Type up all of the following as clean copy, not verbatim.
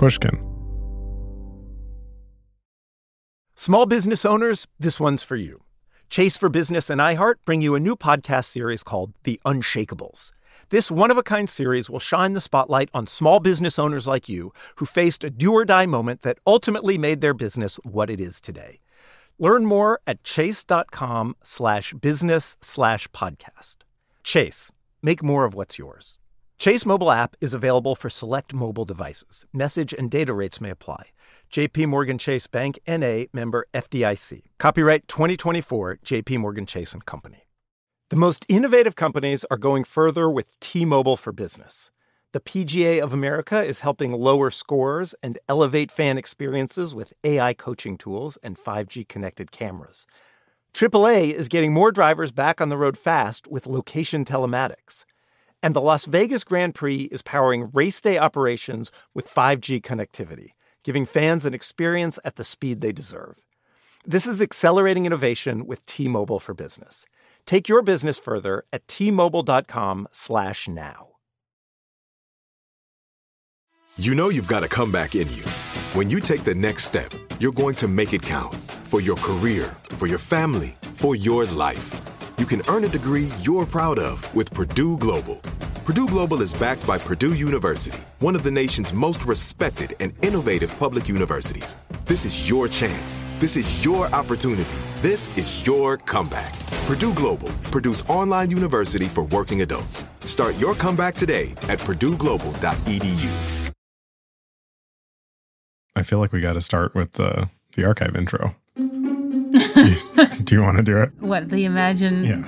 Pushkin. Small business owners, this one's for you. Chase for Business and iHeart bring you a new podcast series called The Unshakables. This one-of-a-kind series will shine the spotlight on small business owners like you who faced a do-or-die moment that ultimately made their business what it is today. Learn more at chase.com/business/podcast. Chase, make more of what's yours. Chase mobile app is available for select mobile devices. Message and data rates may apply. J.P. Morgan Chase Bank, N.A., member FDIC. Copyright 2024, J.P. Morgan Chase & Company. The most innovative companies are going further with T-Mobile for Business. The PGA of America is helping lower scores and elevate fan experiences with AI coaching tools and 5G connected cameras. AAA is getting more drivers back on the road fast with location telematics. And the Las Vegas Grand Prix is powering race day operations with 5G connectivity, giving fans an experience at the speed they deserve. This is accelerating innovation with T-Mobile for Business. Take your business further at T-Mobile.com/now. You know you've got a comeback in you. When you take the next step, you're going to make it count. For your career, for your family, for your life. You can earn a degree you're proud of with Purdue Global. Purdue Global is backed by Purdue University, one of the nation's most respected and innovative public universities. This is your chance. This is your opportunity. This is your comeback. Purdue Global, Purdue's online university for working adults. Start your comeback today at purdueglobal.edu. I feel like we got to start with the archive intro. Do you want to do it? What, the Imagine? Yeah.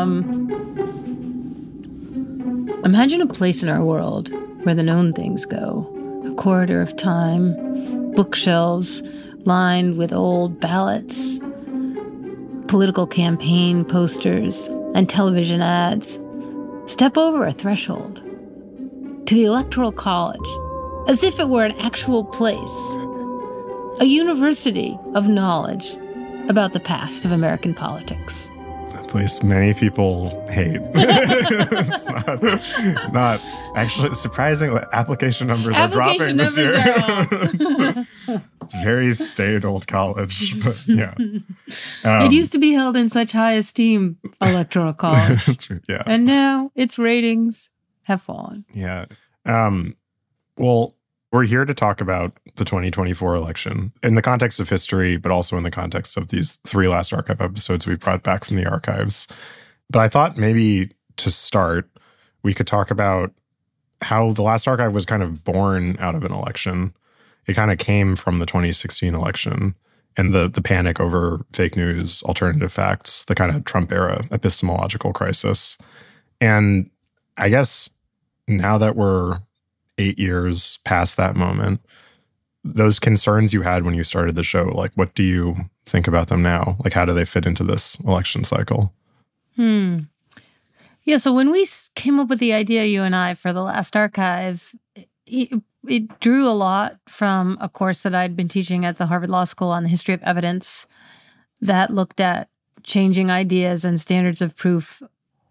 Imagine a place in our world where the known things go. A corridor of time, bookshelves lined with old ballots, political campaign posters, and television ads. Step over a threshold to the Electoral College, as if it were an actual place. A university of knowledge about the past of American politics. A place many people hate. It's not actually surprising that application numbers are dropping this year. It's a very staid old college, but yeah. It used to be held in such high esteem, Electoral College. Yeah. And now its ratings have fallen. Yeah. Well, we're here to talk about the 2024 election in the context of history, but also in the context of these 3 Last Archive episodes we brought back from the archives. But I thought maybe to start, we could talk about how the Last Archive was kind of born out of an election. It kind of came from the 2016 election and the panic over fake news, alternative facts, the kind of Trump-era epistemological crisis. And I guess now that we're 8 years past that moment, those concerns you had when you started the show, like, what do you think about them now? Like, how do they fit into this election cycle? Yeah, so when we came up with the idea, you and I, for the Last Archive, it drew a lot from a course that I'd been teaching at the Harvard Law School on the history of evidence that looked at changing ideas and standards of proof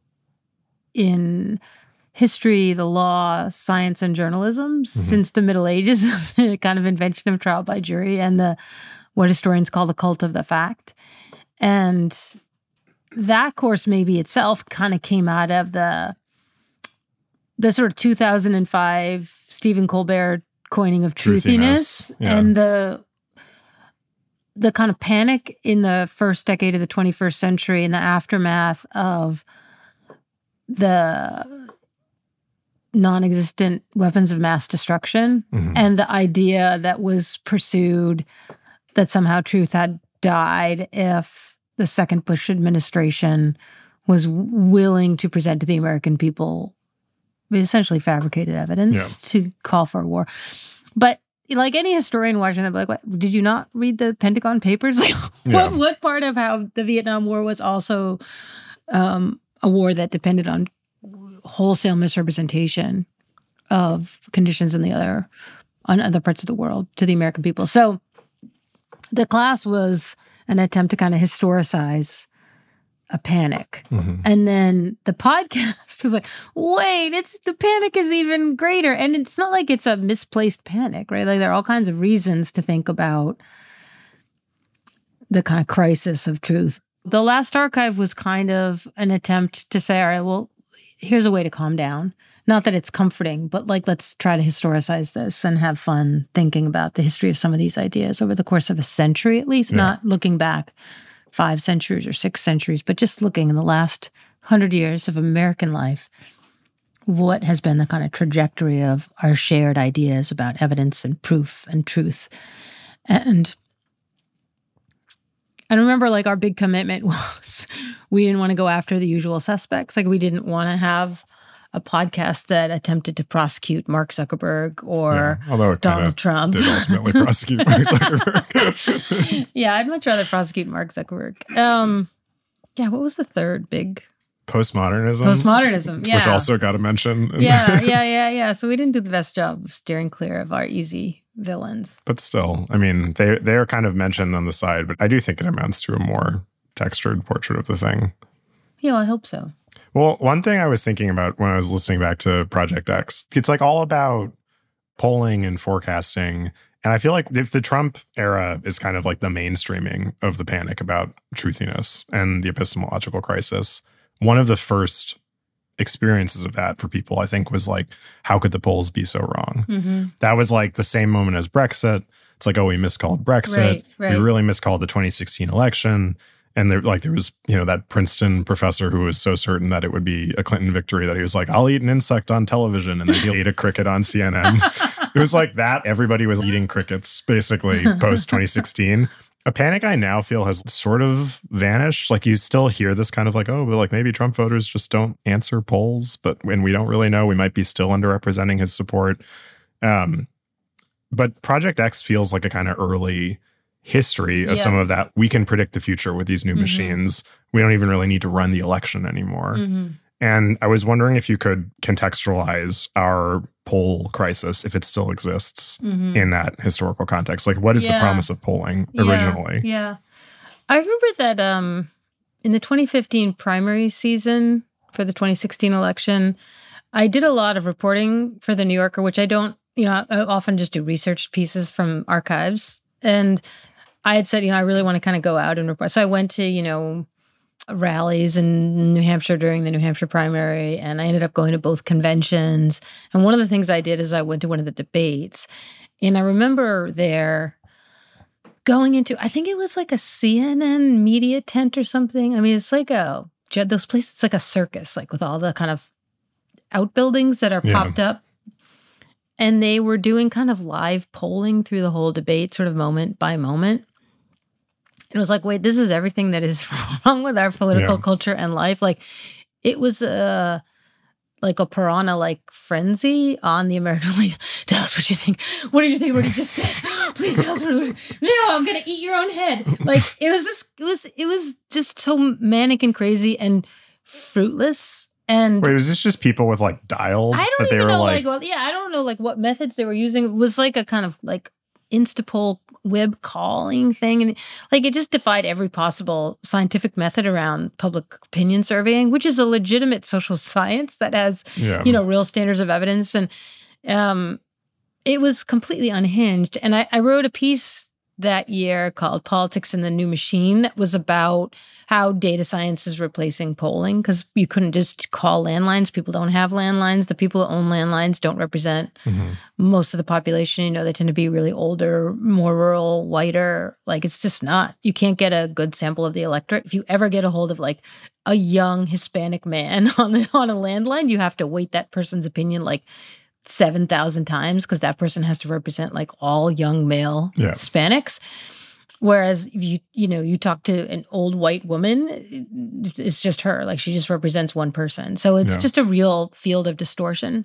in history, the law, science, and journalism since the Middle Ages, the kind of invention of trial by jury and what historians call the cult of the fact. And that course maybe itself kind of came out of the sort of 2005 Stephen Colbert coining of truthiness. Yeah. And the kind of panic in the first decade of the 21st century in the aftermath of the non-existent weapons of mass destruction and the idea that was pursued that somehow truth had died if the second Bush administration was willing to present to the American people essentially fabricated evidence to call for a war. But like any historian watching that, like, what, did you not read the Pentagon Papers? Like, what part of how the Vietnam War was also a war that depended on wholesale misrepresentation of conditions on other parts of the world to the American people? So the class was an attempt to kind of historicize a panic. And then the podcast was like, wait, the panic is even greater. And it's not like it's a misplaced panic, right? Like there are all kinds of reasons to think about the kind of crisis of truth. The last archive was kind of an attempt to say, all right, well, here's a way to calm down. Not that it's comforting, but like, let's try to historicize this and have fun thinking about the history of some of these ideas over the course of a century, at least, not looking back 5 centuries or 6 centuries, but just looking in the last 100 years of American life, what has been the kind of trajectory of our shared ideas about evidence and proof and truth. And I remember like our big commitment was we didn't want to go after the usual suspects. Like we didn't want to have a podcast that attempted to prosecute Mark Zuckerberg or Donald Trump. Did ultimately prosecute Mark Zuckerberg. Yeah, I'd much rather prosecute Mark Zuckerberg. What was the third big? Postmodernism, yeah. Which also got a mention. Yeah. So we didn't do the best job of steering clear of our easy villains. But still, I mean, they are kind of mentioned on the side, but I do think it amounts to a more textured portrait of the thing. Yeah, I hope so. Well, one thing I was thinking about when I was listening back to Project X, it's like all about polling and forecasting. And I feel like if the Trump era is kind of like the mainstreaming of the panic about truthiness and the epistemological crisis, one of the first experiences of that for people, I think, was like, how could the polls be so wrong? That was like the same moment as Brexit. It's like, oh, we miscalled Brexit. Right. We really miscalled the 2016 election. And there was, that Princeton professor who was so certain that it would be a Clinton victory that he was like, I'll eat an insect on television. And then he ate a cricket on CNN. It was like that. Everybody was eating crickets, basically, post 2016. A panic I now feel has sort of vanished. Like you still hear this kind of like, oh, but like maybe Trump voters just don't answer polls. But when we don't really know, we might be still underrepresenting his support. But Project X feels like a kind of early history of some of that. We can predict the future with these new machines. We don't even really need to run the election anymore. And I was wondering if you could contextualize our poll crisis, if it still exists, in that historical context. Like, what is the promise of polling originally? Yeah. I remember that in the 2015 primary season for the 2016 election, I did a lot of reporting for The New Yorker, which I don't, I often just do research pieces from archives. And I had said, I really want to kind of go out and report. So I went to, rallies in New Hampshire during the New Hampshire primary, and I ended up going to both conventions. And one of the things I did is I went to one of the debates. And I remember there going into, I think it was like a CNN media tent or something. I mean, it's like those places, it's like a circus, like with all the kind of outbuildings that are propped up. And they were doing kind of live polling through the whole debate, sort of moment by moment. It was like, wait, this is everything that is wrong with our political culture and life. Like, it was like a piranha-like frenzy on the American. Like, tell us what you think. What do you think? What you just said? Please tell us what you think. No, I'm gonna eat your own head. Like, it was just so manic and crazy and fruitless. And wait, was this just people with like dials? I don't even know. I don't know like what methods they were using. It was like a kind of like Instapoll web calling thing, and like it just defied every possible scientific method around public opinion surveying, which is a legitimate social science that has real standards of evidence. And it was completely unhinged. And I wrote a piece that year called Politics in the New Machine that was about how data science is replacing polling, because you couldn't just call landlines. People don't have landlines. The people who own landlines don't represent most of the population. They tend to be really older, more rural, whiter. Like, it's just not. You can't get a good sample of the electorate. If you ever get a hold of like a young Hispanic man on a landline, you have to weight that person's opinion like 7,000 times, because that person has to represent like all young male Hispanics. Whereas if you talk to an old white woman, it's just her. Like, she just represents one person. So it's just a real field of distortion.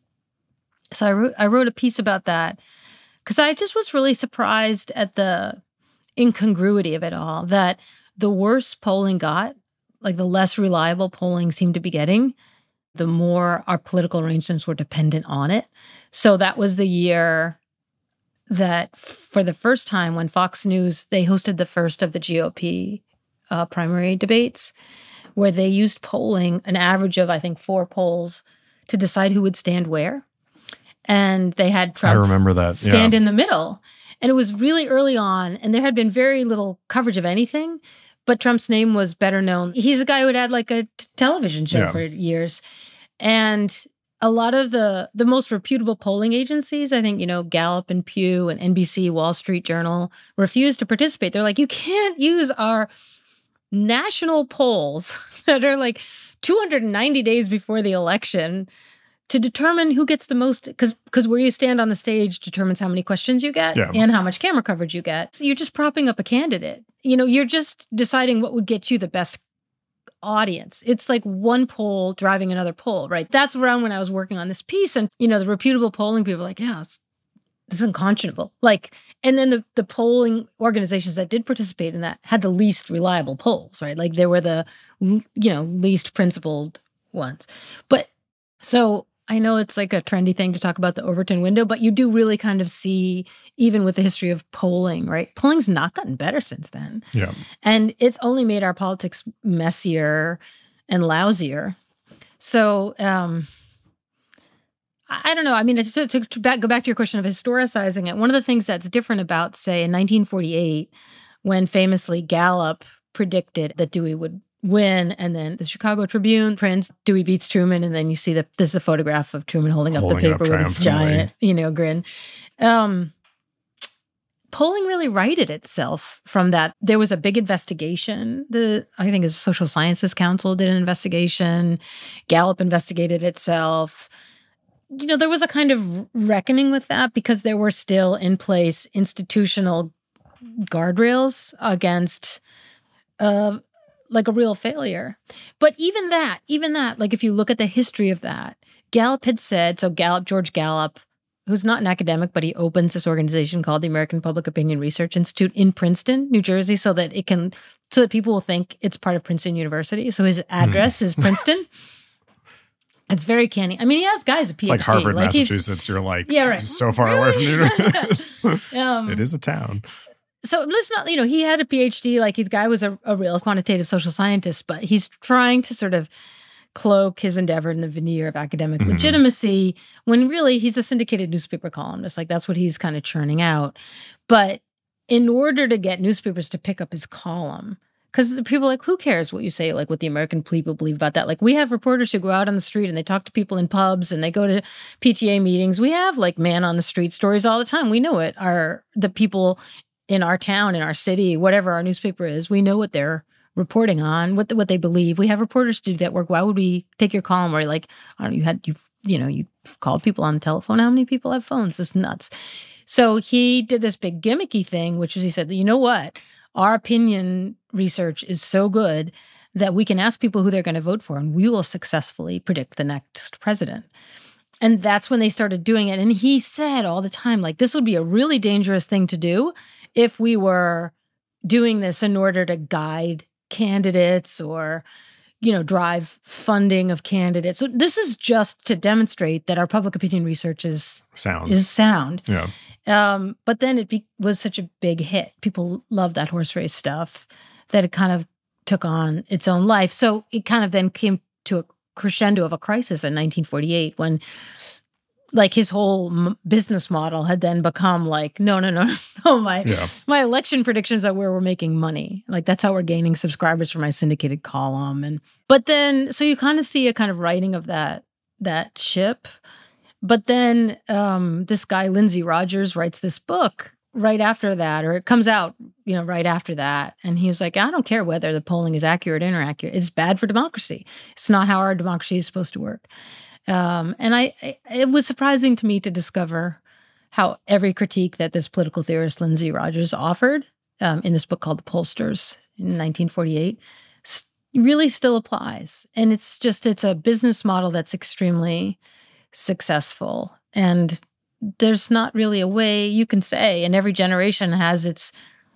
So I wrote a piece about that because I just was really surprised at the incongruity of it all, that the worse polling got, like the less reliable polling seemed to be getting, the more our political arrangements were dependent on it. So that was the year that, for the first time, when Fox News, they hosted the first of the GOP primary debates. where they used polling, an average of, I think, 4 polls, to decide who would stand where. And they had Trump I remember that. stand in the middle. And it was really early on, and there had been very little coverage of anything, but Trump's name was better known. He's a guy who had had like a television show for years. And a lot of the most reputable polling agencies, I think, Gallup and Pew and NBC, Wall Street Journal, refused to participate. They're like, you can't use our national polls that are like 290 days before the election to determine who gets the most, because where you stand on the stage determines how many questions you get and how much camera coverage you get. So you're just propping up a candidate. You're just deciding what would get you the best audience. It's like one poll driving another poll, right? That's around when I was working on this piece. And, the reputable polling people were like, this is unconscionable. And then the polling organizations that did participate in that had the least reliable polls, right? Like they were the, least principled ones. But so I know it's like a trendy thing to talk about the Overton window, but you do really kind of see, even with the history of polling, right? Polling's not gotten better since then. Yeah. And it's only made our politics messier and lousier. So I don't know. I mean, to go back to your question of historicizing it, one of the things that's different about, say, in 1948, when famously Gallup predicted that Dewey would win, and then the Chicago Tribune prints Dewey beats Truman, and then you see this is a photograph of Truman holding up the paper with his giant, grin. Polling really righted itself from that. There was a big investigation. I think the Social Sciences Council did an investigation. Gallup investigated itself. There was a kind of reckoning with that because there were still in place institutional guardrails against like a real failure. But even that, like if you look at the history of that, Gallup had said, so George Gallup, who's not an academic, but he opens this organization called the American Public Opinion Research Institute in Princeton, New Jersey, so that people will think it's part of Princeton University. So his address is Princeton. It's very canny. I mean, he has guys a PhD. It's like Harvard, Massachusetts. You're like, so far away from the university. It is a town. So let's not, he had a PhD, like the guy was a real quantitative social scientist, but he's trying to sort of cloak his endeavor in the veneer of academic legitimacy when really he's a syndicated newspaper columnist. Like that's what he's kind of churning out. But in order to get newspapers to pick up his column, because the people are like, who cares what you say, like what the American people believe about that? Like we have reporters who go out on the street and they talk to people in pubs and they go to PTA meetings. We have like man on the street stories all the time. We know it. The people in our town, in our city, whatever our newspaper is, we know what they're reporting on, what they believe. We have reporters to do that work. Why would we take your column where like, I don't know, you've called people on the telephone. How many people have phones? It's nuts. So he did this big gimmicky thing, which was he said, you know what? Our opinion research is so good that we can ask people who they're going to vote for, and we will successfully predict the next president. And that's when they started doing it. And he said all the time, like, this would be a really dangerous thing to do if we were doing this in order to guide candidates or, drive funding of candidates. So this is just to demonstrate that our public opinion research is sound. Yeah. But then it was such a big hit. People loved that horse race stuff that it kind of took on its own life. So it kind of then came to a crescendo of a crisis in 1948 when like his whole business model had then become like, no, my election predictions are where we're making money. Like that's how we're gaining subscribers for my syndicated column. But then, so you kind of see a kind of writing of that ship. But then this guy, Lindsay Rogers, writes this book right after that, or it comes out, right after that. And he was like, I don't care whether the polling is accurate or inaccurate. It's bad for democracy. It's not how our democracy is supposed to work. And it was surprising to me to discover how every critique that this political theorist Lindsay Rogers offered in this book called The Pollsters in 1948 really still applies. And it's a business model that's extremely successful. And there's not really a way you can say, and every generation has its,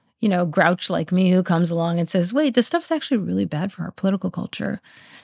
grouch like me who comes along and says, wait, this stuff's actually really bad for our political culture.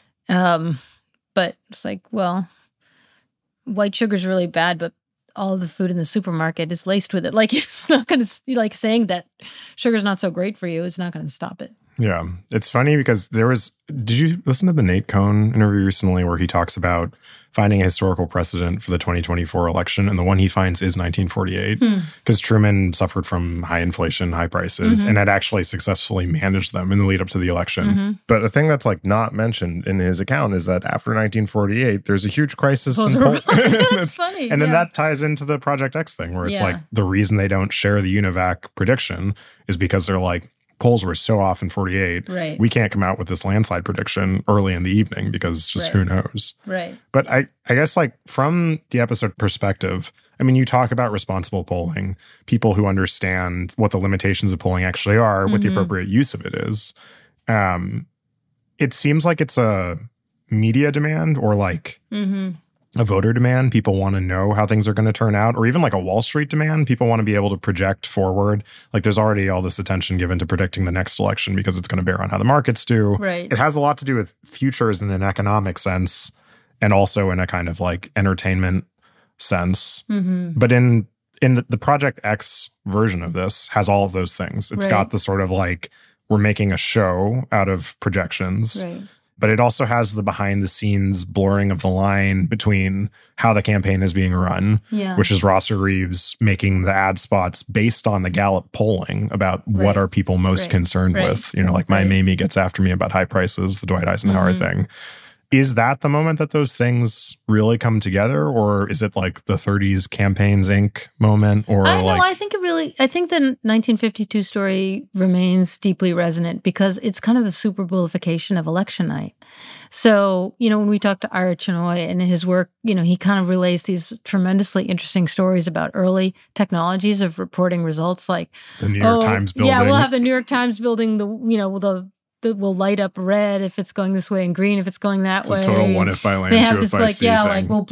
But it's like, well, white sugar's really bad, but all of the food in the supermarket is laced with it. Like, it's not going to, like saying that sugar's not so great for you, it's not going to stop it. Yeah. It's funny because did you listen to the Nate Cohn interview recently where he talks about finding a historical precedent for the 2024 election? And the one he finds is 1948, because Truman suffered from high inflation, high prices, and had actually successfully managed them in the lead up to the election. But a thing that's like not mentioned in his account is that after 1948, there's a huge crisis in Poland. That's funny. And then that ties into the Project X thing where it's like the reason they don't share the UNIVAC prediction is because they're like, polls were so off in 48. Right. We can't come out with this landslide prediction early in the evening because just who knows. Right. But I guess like from the episode perspective, I mean, you talk about responsible polling, people who understand what the limitations of polling actually are, what the appropriate use of it is. It seems like it's a media demand or like a voter demand. People want to know how things are going to turn out, or even like a Wall Street demand. People want to be able to project forward. Like there's already all this attention given to predicting the next election because it's going to bear on how the markets do. Right. It has a lot to do with futures in an economic sense and also in a kind of like entertainment sense. But in the Project X version of this has all of those things. It's got the sort of like, we're making a show out of projections. Right. But it also has the behind the scenes blurring of the line between how the campaign is being run, which is Rosser Reeves making the ad spots based on the Gallup polling about what are people most concerned with. You know, like my Mamie gets after me about high prices, the Dwight Eisenhower thing. Is that the moment that those things really come together, or is it like the 30s Campaigns Inc. moment? Or I think the 1952 story remains deeply resonant because it's kind of the Super Bowlification of election night. So, you know, when we talk to Ira Chinoy and his work, you know, he kind of relays these tremendously interesting stories about early technologies of reporting results, like the New York Times building. Yeah, we'll have the New York Times building that will light up red if it's going this way and green if it's going that way. It's a total one if by land, they have two this if by like, sea thing. like we'll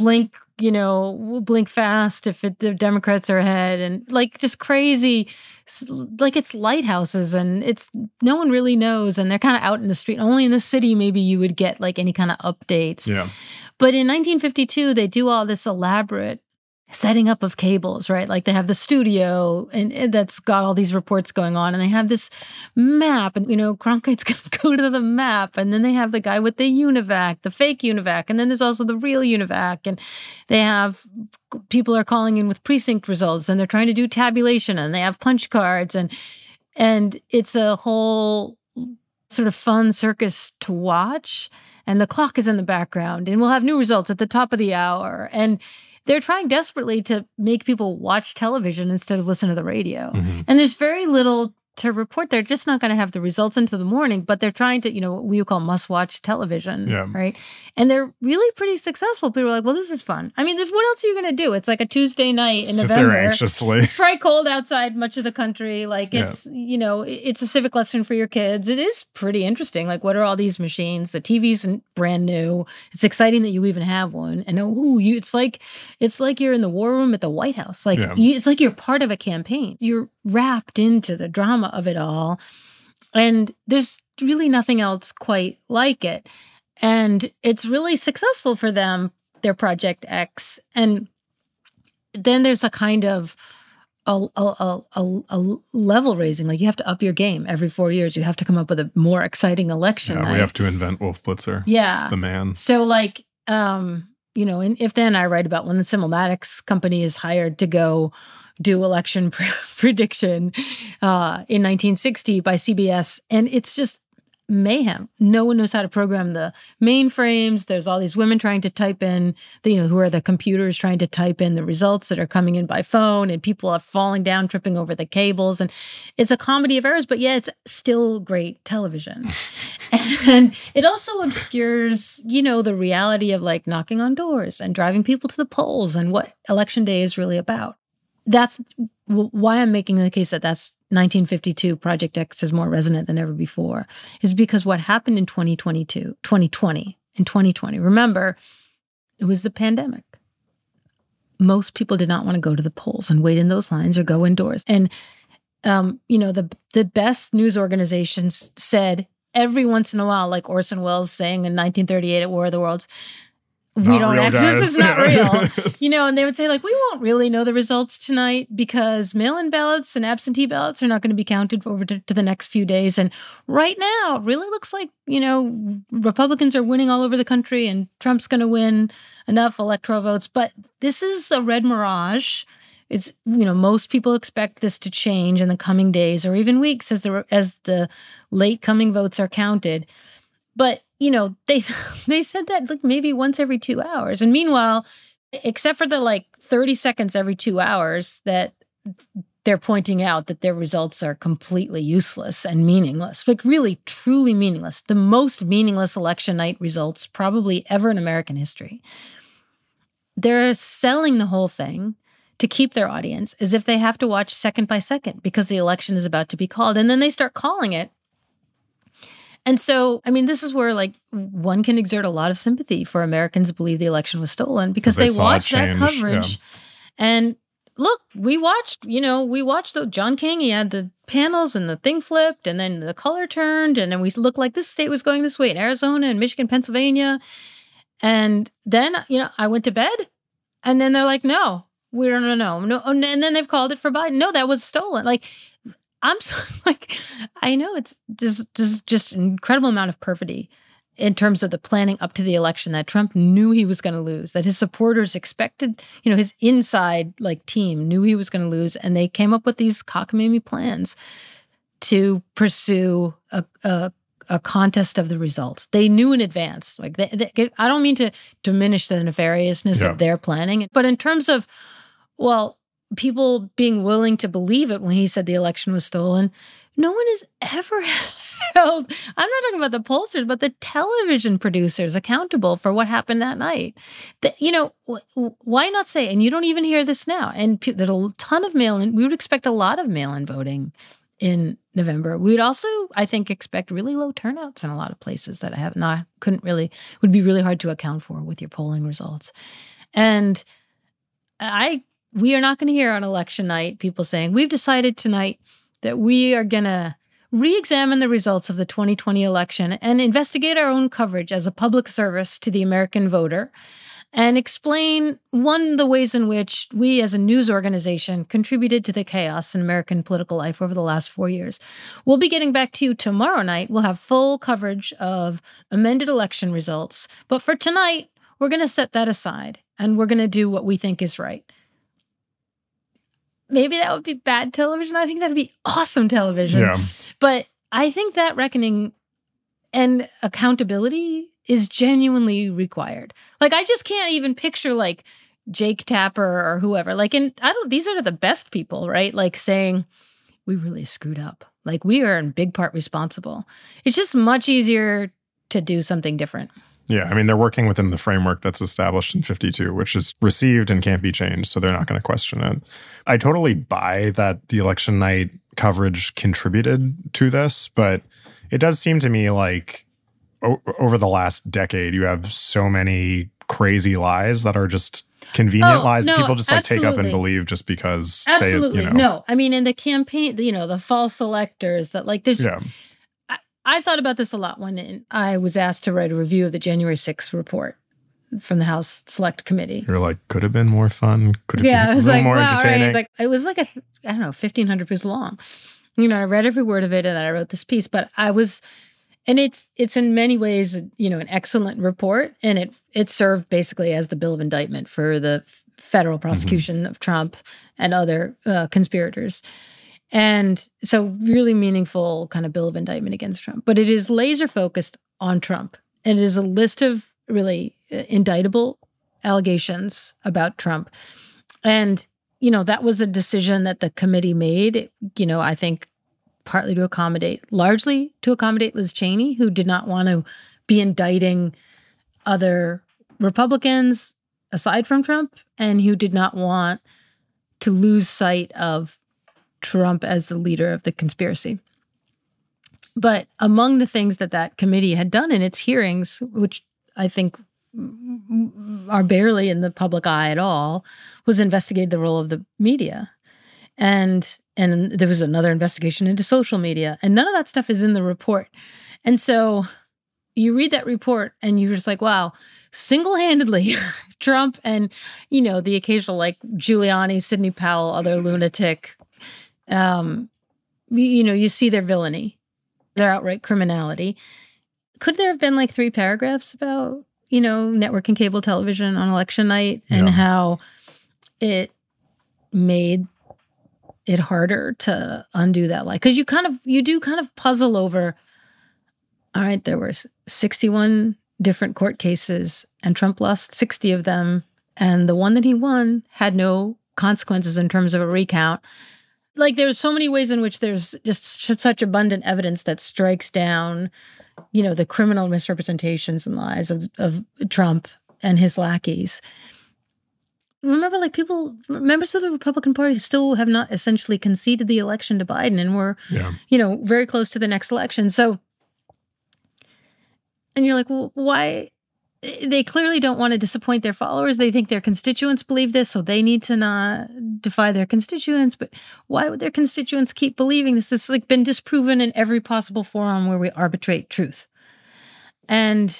blink fast if the Democrats are ahead, and like just crazy, like it's lighthouses and it's no one really knows, and they're kind of out in the street. Only in the city maybe you would get like any kind of updates. Yeah. But in 1952 they do all this elaborate setting up of cables, right? Like they have the studio and that's got all these reports going on, and they have this map, and, you know, Cronkite's going to go to the map, and then they have the guy with the UNIVAC, the fake UNIVAC, and then there's also the real UNIVAC, and they have people are calling in with precinct results, and they're trying to do tabulation, and they have punch cards, and it's a whole sort of fun circus to watch, and the clock is in the background, and we'll have new results at the top of the hour, and they're trying desperately to make people watch television instead of listen to the radio. And there's very little to report. They're just not going to have the results until the morning, but they're trying to, you know, what we call must-watch television, right? And they're really pretty successful. People are like, well, this is fun. I mean, what else are you going to do? It's like a Tuesday night in November. Sit there anxiously. It's probably cold outside much of the country. Like it's, you know, it's a civic lesson for your kids. It is pretty interesting. Like, what are all these machines? The TV's brand new. It's exciting that you even have one. And it's like you're in the war room at the White House. Like it's like you're part of a campaign. You're wrapped into the drama of it all. And there's really nothing else quite like it. And it's really successful for them, their Project X. And then there's a kind of a level raising. Like you have to up your game every 4 years. You have to come up with a more exciting election. Yeah, we have to invent Wolf Blitzer. Yeah. The man. So like, you know, and If Then I write about when the Simulmatics company is hired to go do election prediction in 1960 by CBS. And it's just mayhem. No one knows how to program the mainframes. There's all these women trying to type in, who are the computers trying to type in the results that are coming in by phone, and people are falling down, tripping over the cables. And it's a comedy of errors, but yeah, it's still great television. And it also obscures, the reality of like knocking on doors and driving people to the polls and what election day is really about. That's why I'm making the case that that's 1952 Project X is more resonant than ever before, is because what happened in 2020, remember, it was the pandemic. Most people did not want to go to the polls and wait in those lines or go indoors. And, the best news organizations said every once in a while, like Orson Welles saying in 1938 at War of the Worlds, we don't real, actually, guys. this is not Yeah. real. And they would say, like, we won't really know the results tonight because mail-in ballots and absentee ballots are not going to be counted over to the next few days. And right now, it really looks like, Republicans are winning all over the country and Trump's going to win enough electoral votes. But this is a red mirage. It's, most people expect this to change in the coming days or even weeks as the late coming votes are counted. But, they said that like maybe once every 2 hours. And meanwhile, except for the 30 seconds every 2 hours that they're pointing out that their results are completely useless and meaningless, like really, truly meaningless. The most meaningless election night results probably ever in American history. They're selling the whole thing to keep their audience as if they have to watch second by second because the election is about to be called. And then they start calling it. And so, this is where one can exert a lot of sympathy for Americans who believe the election was stolen because they watched that coverage. Yeah. And look, we watched John King, he had the panels and the thing flipped and then the color turned and then we looked like this state was going this way in Arizona and Michigan, Pennsylvania. And then, I went to bed and then they're like, no, we don't know. No. And then they've called it for Biden. No, that was stolen. I'm so, I know it's just an incredible amount of perfidy in terms of the planning up to the election that Trump knew he was going to lose, that his supporters expected, his inside team knew he was going to lose. And they came up with these cockamamie plans to pursue a contest of the results. They knew in advance. I don't mean to diminish the nefariousness of their planning, but in terms of, people being willing to believe it when he said the election was stolen, no one has ever held, I'm not talking about the pollsters, but the television producers accountable for what happened that night. Why not say, and you don't even hear this now, and there's a ton of mail-in, we would expect a lot of mail-in voting in November. We would also, I think, expect really low turnouts in a lot of places that would be really hard to account for with your polling results. And we are not going to hear on election night people saying, we've decided tonight that we are going to re-examine the results of the 2020 election and investigate our own coverage as a public service to the American voter and explain, the ways in which we as a news organization contributed to the chaos in American political life over the last 4 years. We'll be getting back to you tomorrow night. We'll have full coverage of amended election results. But for tonight, we're going to set that aside and we're going to do what we think is right. Maybe that would be bad television. I think that would be awesome television. Yeah. But I think that reckoning and accountability is genuinely required. I just can't even picture Jake Tapper or whoever. These are the best people, right? Saying, we really screwed up. We are in big part responsible. It's just much easier to do something different. Yeah, they're working within the framework that's established in 52, which is received and can't be changed, so they're not going to question it. I totally buy that the election night coverage contributed to this, but it does seem to me over the last decade, you have so many crazy lies that are just convenient lies that people just take up and believe just because absolutely. they, No, in the campaign, the false electors that there's... Yeah. I thought about this a lot when I was asked to write a review of the January 6th report from the House Select Committee. You're could have been more fun. Could have been a little more entertaining. Right. It was 1,500 pages long. I read every word of it and I wrote this piece, but and it's in many ways, an excellent report. And it served basically as the bill of indictment for the federal prosecution of Trump and other conspirators. And so really meaningful kind of bill of indictment against Trump. But it is laser focused on Trump. And it is a list of really indictable allegations about Trump. And, that was a decision that the committee made, I think largely to accommodate Liz Cheney, who did not want to be indicting other Republicans aside from Trump and who did not want to lose sight of Trump as the leader of the conspiracy. But among the things that committee had done in its hearings, which I think are barely in the public eye at all, was investigate the role of the media. And there was another investigation into social media. And none of that stuff is in the report. And so you read that report and you're just like, wow, single-handedly, Trump and, the occasional like Giuliani, Sidney Powell, other lunatic, you see their villainy, their outright criminality. Could there have been like 3 paragraphs about, network and cable television on election night and how it made it harder to undo that lie? Because you do kind of puzzle over, all right, there were 61 different court cases and Trump lost 60 of them. And the one that he won had no consequences in terms of a recount. Like there's so many ways in which there's just such abundant evidence that strikes down, the criminal misrepresentations and lies of Trump and his lackeys. Remember, members of the Republican Party still have not essentially conceded the election to Biden and were, very close to the next election. So, and you're like, well, why? They clearly don't want to disappoint their followers. They think their constituents believe this, so they need to not defy their constituents. But why would their constituents keep believing this? It's like been disproven in every possible forum where we arbitrate truth. And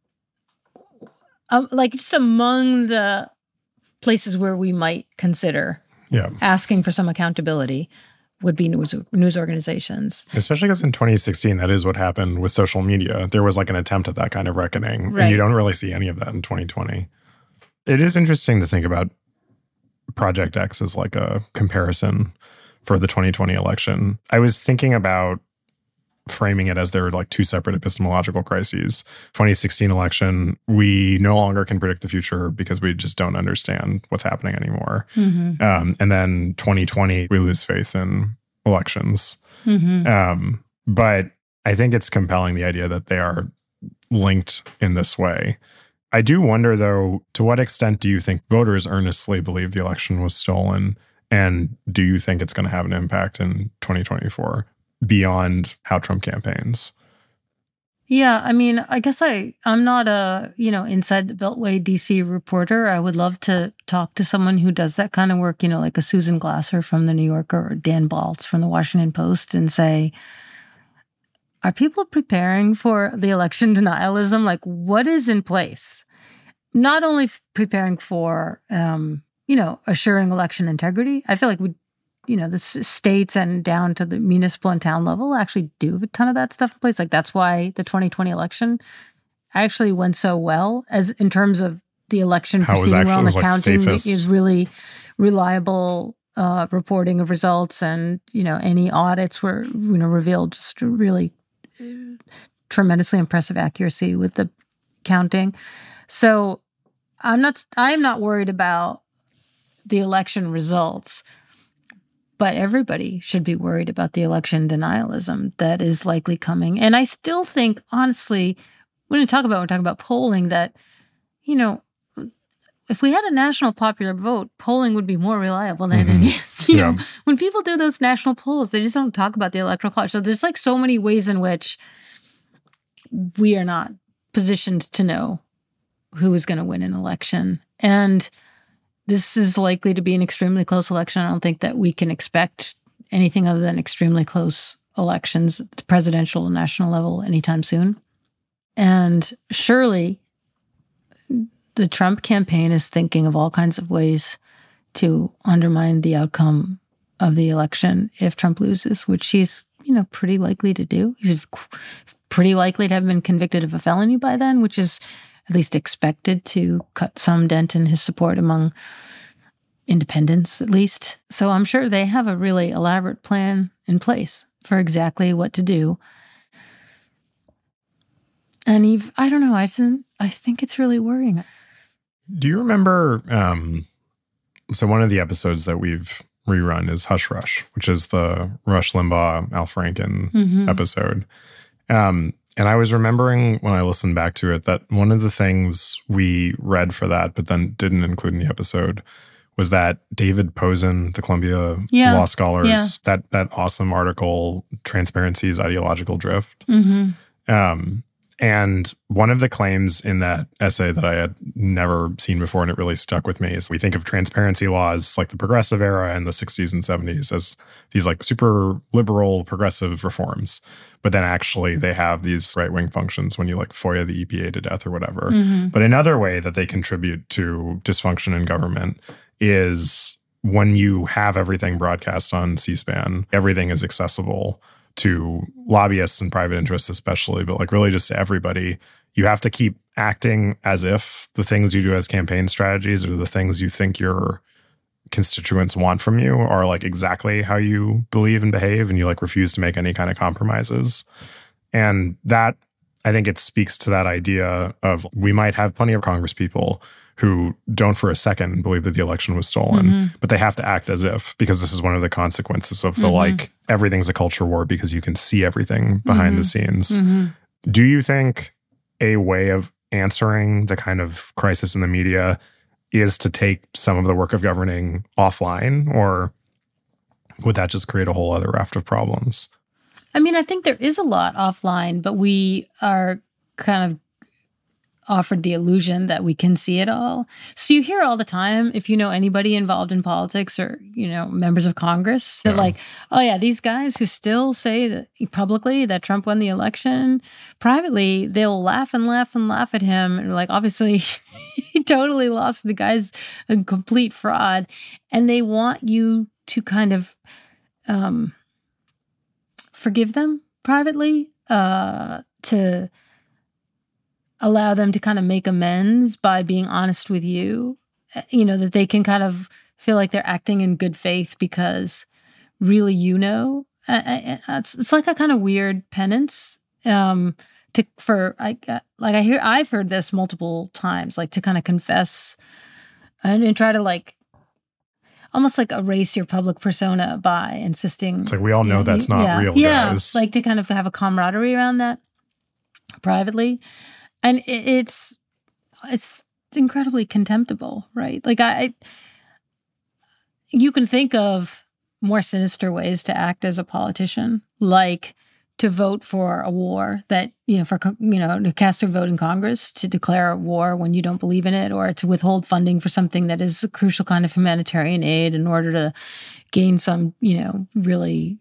just among the places where we might consider asking for some accountability would be news organizations. Especially because in 2016, that is what happened with social media. There was like an attempt at that kind of reckoning. Right. And you don't really see any of that in 2020. It is interesting to think about Project X as like a comparison for the 2020 election. I was thinking about framing it as there were like 2 separate epistemological crises. 2016 election, we no longer can predict the future because we just don't understand what's happening anymore. Mm-hmm. And then 2020, we lose faith in elections. Mm-hmm. But I think it's compelling, the idea that they are linked in this way. I do wonder, though, to what extent do you think voters earnestly believe the election was stolen? And do you think it's going to have an impact in 2024? Beyond how Trump campaigns? Yeah, I mean, I guess I'm not a, inside the Beltway DC reporter. I would love to talk to someone who does that kind of work, like a Susan Glasser from the New Yorker or Dan Baltz from the Washington Post, and say, are people preparing for the election denialism? Like, what is in place? Not only preparing for, assuring election integrity. I feel like the states and down to the municipal and town level actually do have a ton of that stuff in place. Like that's why the 2020 election actually went so well, as in terms of the election proceeding well, and the counting is really reliable reporting of results, and any audits were revealed just really tremendously impressive accuracy with the counting. So I am not worried about the election results. But everybody should be worried about the election denialism that is likely coming. And I still think, honestly, when we're talking about polling, that, if we had a national popular vote, polling would be more reliable than it is. You know, when people do those national polls, they just don't talk about the Electoral College. So there's like so many ways in which we are not positioned to know who is going to win an election. And this is likely to be an extremely close election. I don't think that we can expect anything other than extremely close elections at the presidential and national level anytime soon. And surely the Trump campaign is thinking of all kinds of ways to undermine the outcome of the election if Trump loses, which he's, pretty likely to do. He's pretty likely to have been convicted of a felony by then, which is at least expected to cut some dent in his support among independents, at least. So I'm sure they have a really elaborate plan in place for exactly what to do. And I don't know, I think it's really worrying. Do you remember, so one of the episodes that we've rerun is Hush Rush, which is the Rush Limbaugh, Al Franken episode. And I was remembering when I listened back to it that one of the things we read for that, but then didn't include in the episode, was that David Posen, the Columbia Law Scholars, that awesome article, Transparency's Ideological Drift. And one of the claims in that essay that I had never seen before, and it really stuck with me, is we think of transparency laws like the progressive era in the 60s and 70s as these like super liberal progressive reforms. But then actually they have these right-wing functions when you like FOIA the EPA to death or whatever. But another way that they contribute to dysfunction in government is when you have everything broadcast on C-SPAN, everything is accessible to lobbyists and private interests especially, but like really just to everybody. You have to keep acting as if the things you do as campaign strategies or the things you think your constituents want from you are like exactly how you believe and behave, and you like refuse to make any kind of compromises. And that, I think it speaks to that idea of we might have plenty of Congress people who don't for a second believe that the election was stolen, but they have to act as if, because this is one of the consequences of the like, everything's a culture war because you can see everything behind the scenes. Do you think a way of answering the kind of crisis in the media is to take some of the work of governing offline, or would that just create a whole other raft of problems? I mean, I think there is a lot offline, but we are kind of offered the illusion that we can see it all. So you hear all the time, if you know anybody involved in politics or, you know, members of Congress, that like, oh yeah, these guys who still say that publicly that Trump won the election, privately, they'll laugh and laugh and laugh at him. And like, obviously, he totally lost. The guy's a complete fraud. And they want you to kind of forgive them privately, to allow them to kind of make amends by being honest with you, you know, that they can kind of feel like they're acting in good faith because really, you know, it's like a kind of weird penance I've heard this multiple times, like to kind of confess and try to like almost like erase your public persona by insisting. It's like we all know that's not real, guys. Like to kind of have a camaraderie around that privately. And it's incredibly contemptible, right? Like you can think of more sinister ways to act as a politician, like to vote for a war that, to cast your vote in Congress to declare a war when you don't believe in it, or to withhold funding for something that is a crucial kind of humanitarian aid in order to gain some, really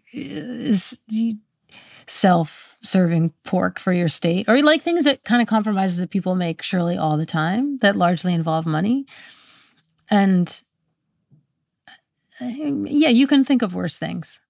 self-serving pork for your state, or like things that kind of compromises that people make surely all the time that largely involve money. And you can think of worse things.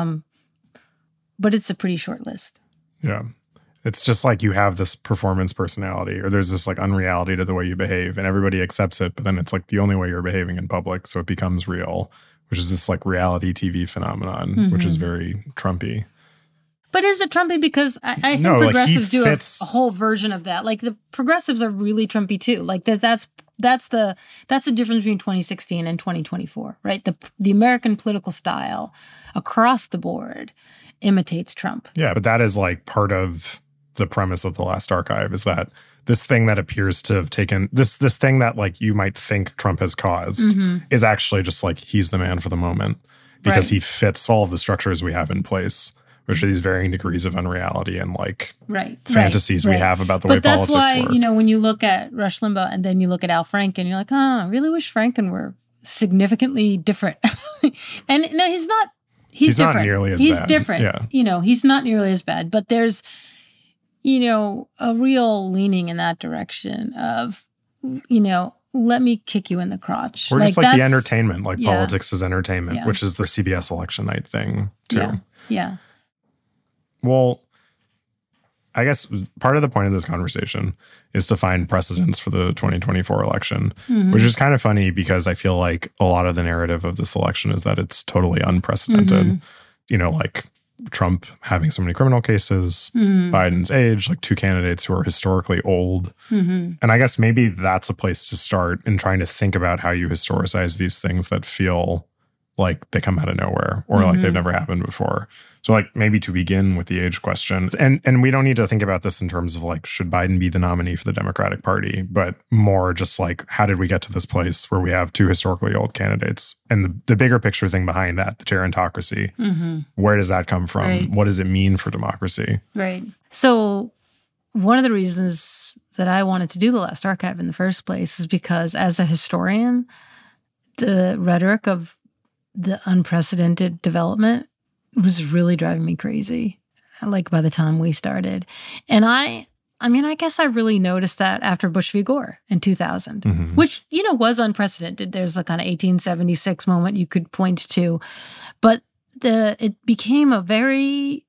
But it's a pretty short list. Yeah. It's just like you have this performance personality, or there's this like unreality to the way you behave, and everybody accepts it, but then it's like the only way you're behaving in public, so it becomes real, which is this like reality TV phenomenon, which is very Trumpy. But is it Trumpy? Because I think progressives do a whole version of that. Like the progressives are really Trumpy too. Like that's the difference between 2016 and 2024, right? The American political style across the board imitates Trump. Yeah, but that is like part of the premise of The Last Archive, is that this thing that appears to have taken this thing that like you might think Trump has caused is actually just like he's the man for the moment, because he fits all of the structures we have in place, which are these varying degrees of unreality and like fantasies we have about the way politics work. But that's why, when you look at Rush Limbaugh and then you look at Al Franken, you're like, I really wish Franken were significantly different. And no, he's not. He's different. Not nearly as bad. He's different. Yeah. He's not nearly as bad. But there's, a real leaning in that direction of, let me kick you in the crotch. Or just like the entertainment, like politics is entertainment, which is the CBS election night thing too. Yeah. Well, I guess part of the point of this conversation is to find precedents for the 2024 election, which is kind of funny because I feel like a lot of the narrative of this election is that it's totally unprecedented. Like Trump having so many criminal cases, Biden's age, like two candidates who are historically old. And I guess maybe that's a place to start in trying to think about how you historicize these things that feel like they come out of nowhere or like they've never happened before. So like maybe to begin with the age question, and we don't need to think about this in terms of like, should Biden be the nominee for the Democratic Party, but more just like, how did we get to this place where we have two historically old candidates? And the bigger picture thing behind that, the gerontocracy, where does that come from? Right. What does it mean for democracy? Right. So one of the reasons that I wanted to do The Last Archive in the first place is because as a historian, the rhetoric of the unprecedented development was really driving me crazy, like by the time we started. And I guess I really noticed that after Bush v. Gore in 2000, which, was unprecedented. There's a kind of 1876 moment you could point to. But it became a very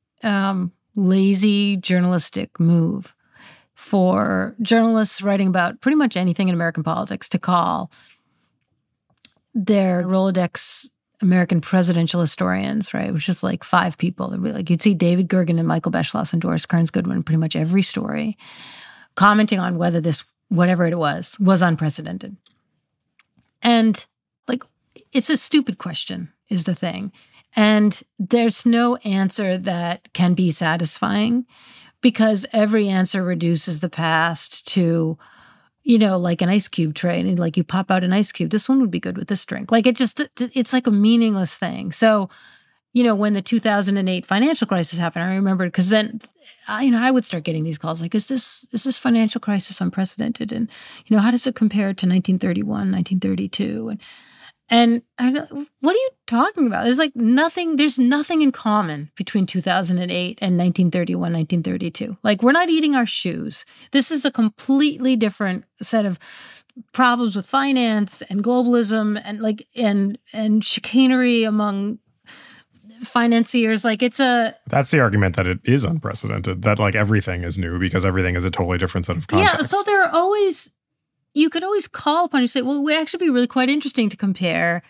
lazy journalistic move for journalists writing about pretty much anything in American politics to call their Rolodex American presidential historians, right, which is like 5 people. You'd see David Gergen and Michael Beschloss and Doris Kearns Goodwin in pretty much every story, commenting on whether this, whatever it was unprecedented. And it's a stupid question is the thing. And there's no answer that can be satisfying because every answer reduces the past to, like an ice cube tray. And you pop out an ice cube. This one would be good with this drink. It's like a meaningless thing. So, when the 2008 financial crisis happened, I remember because then, I would start getting these calls like, is this financial crisis unprecedented? And, how does it compare to 1931, 1932? And what are you talking about? There's nothing in common between 2008 and 1931, 1932. We're not eating our shoes. This is a completely different set of problems with finance and globalism and chicanery among financiers. That's the argument that it is unprecedented, that everything is new because everything is a totally different set of context. Yeah, so there are always... You could always call upon you and say, well, it would actually be really quite interesting to compare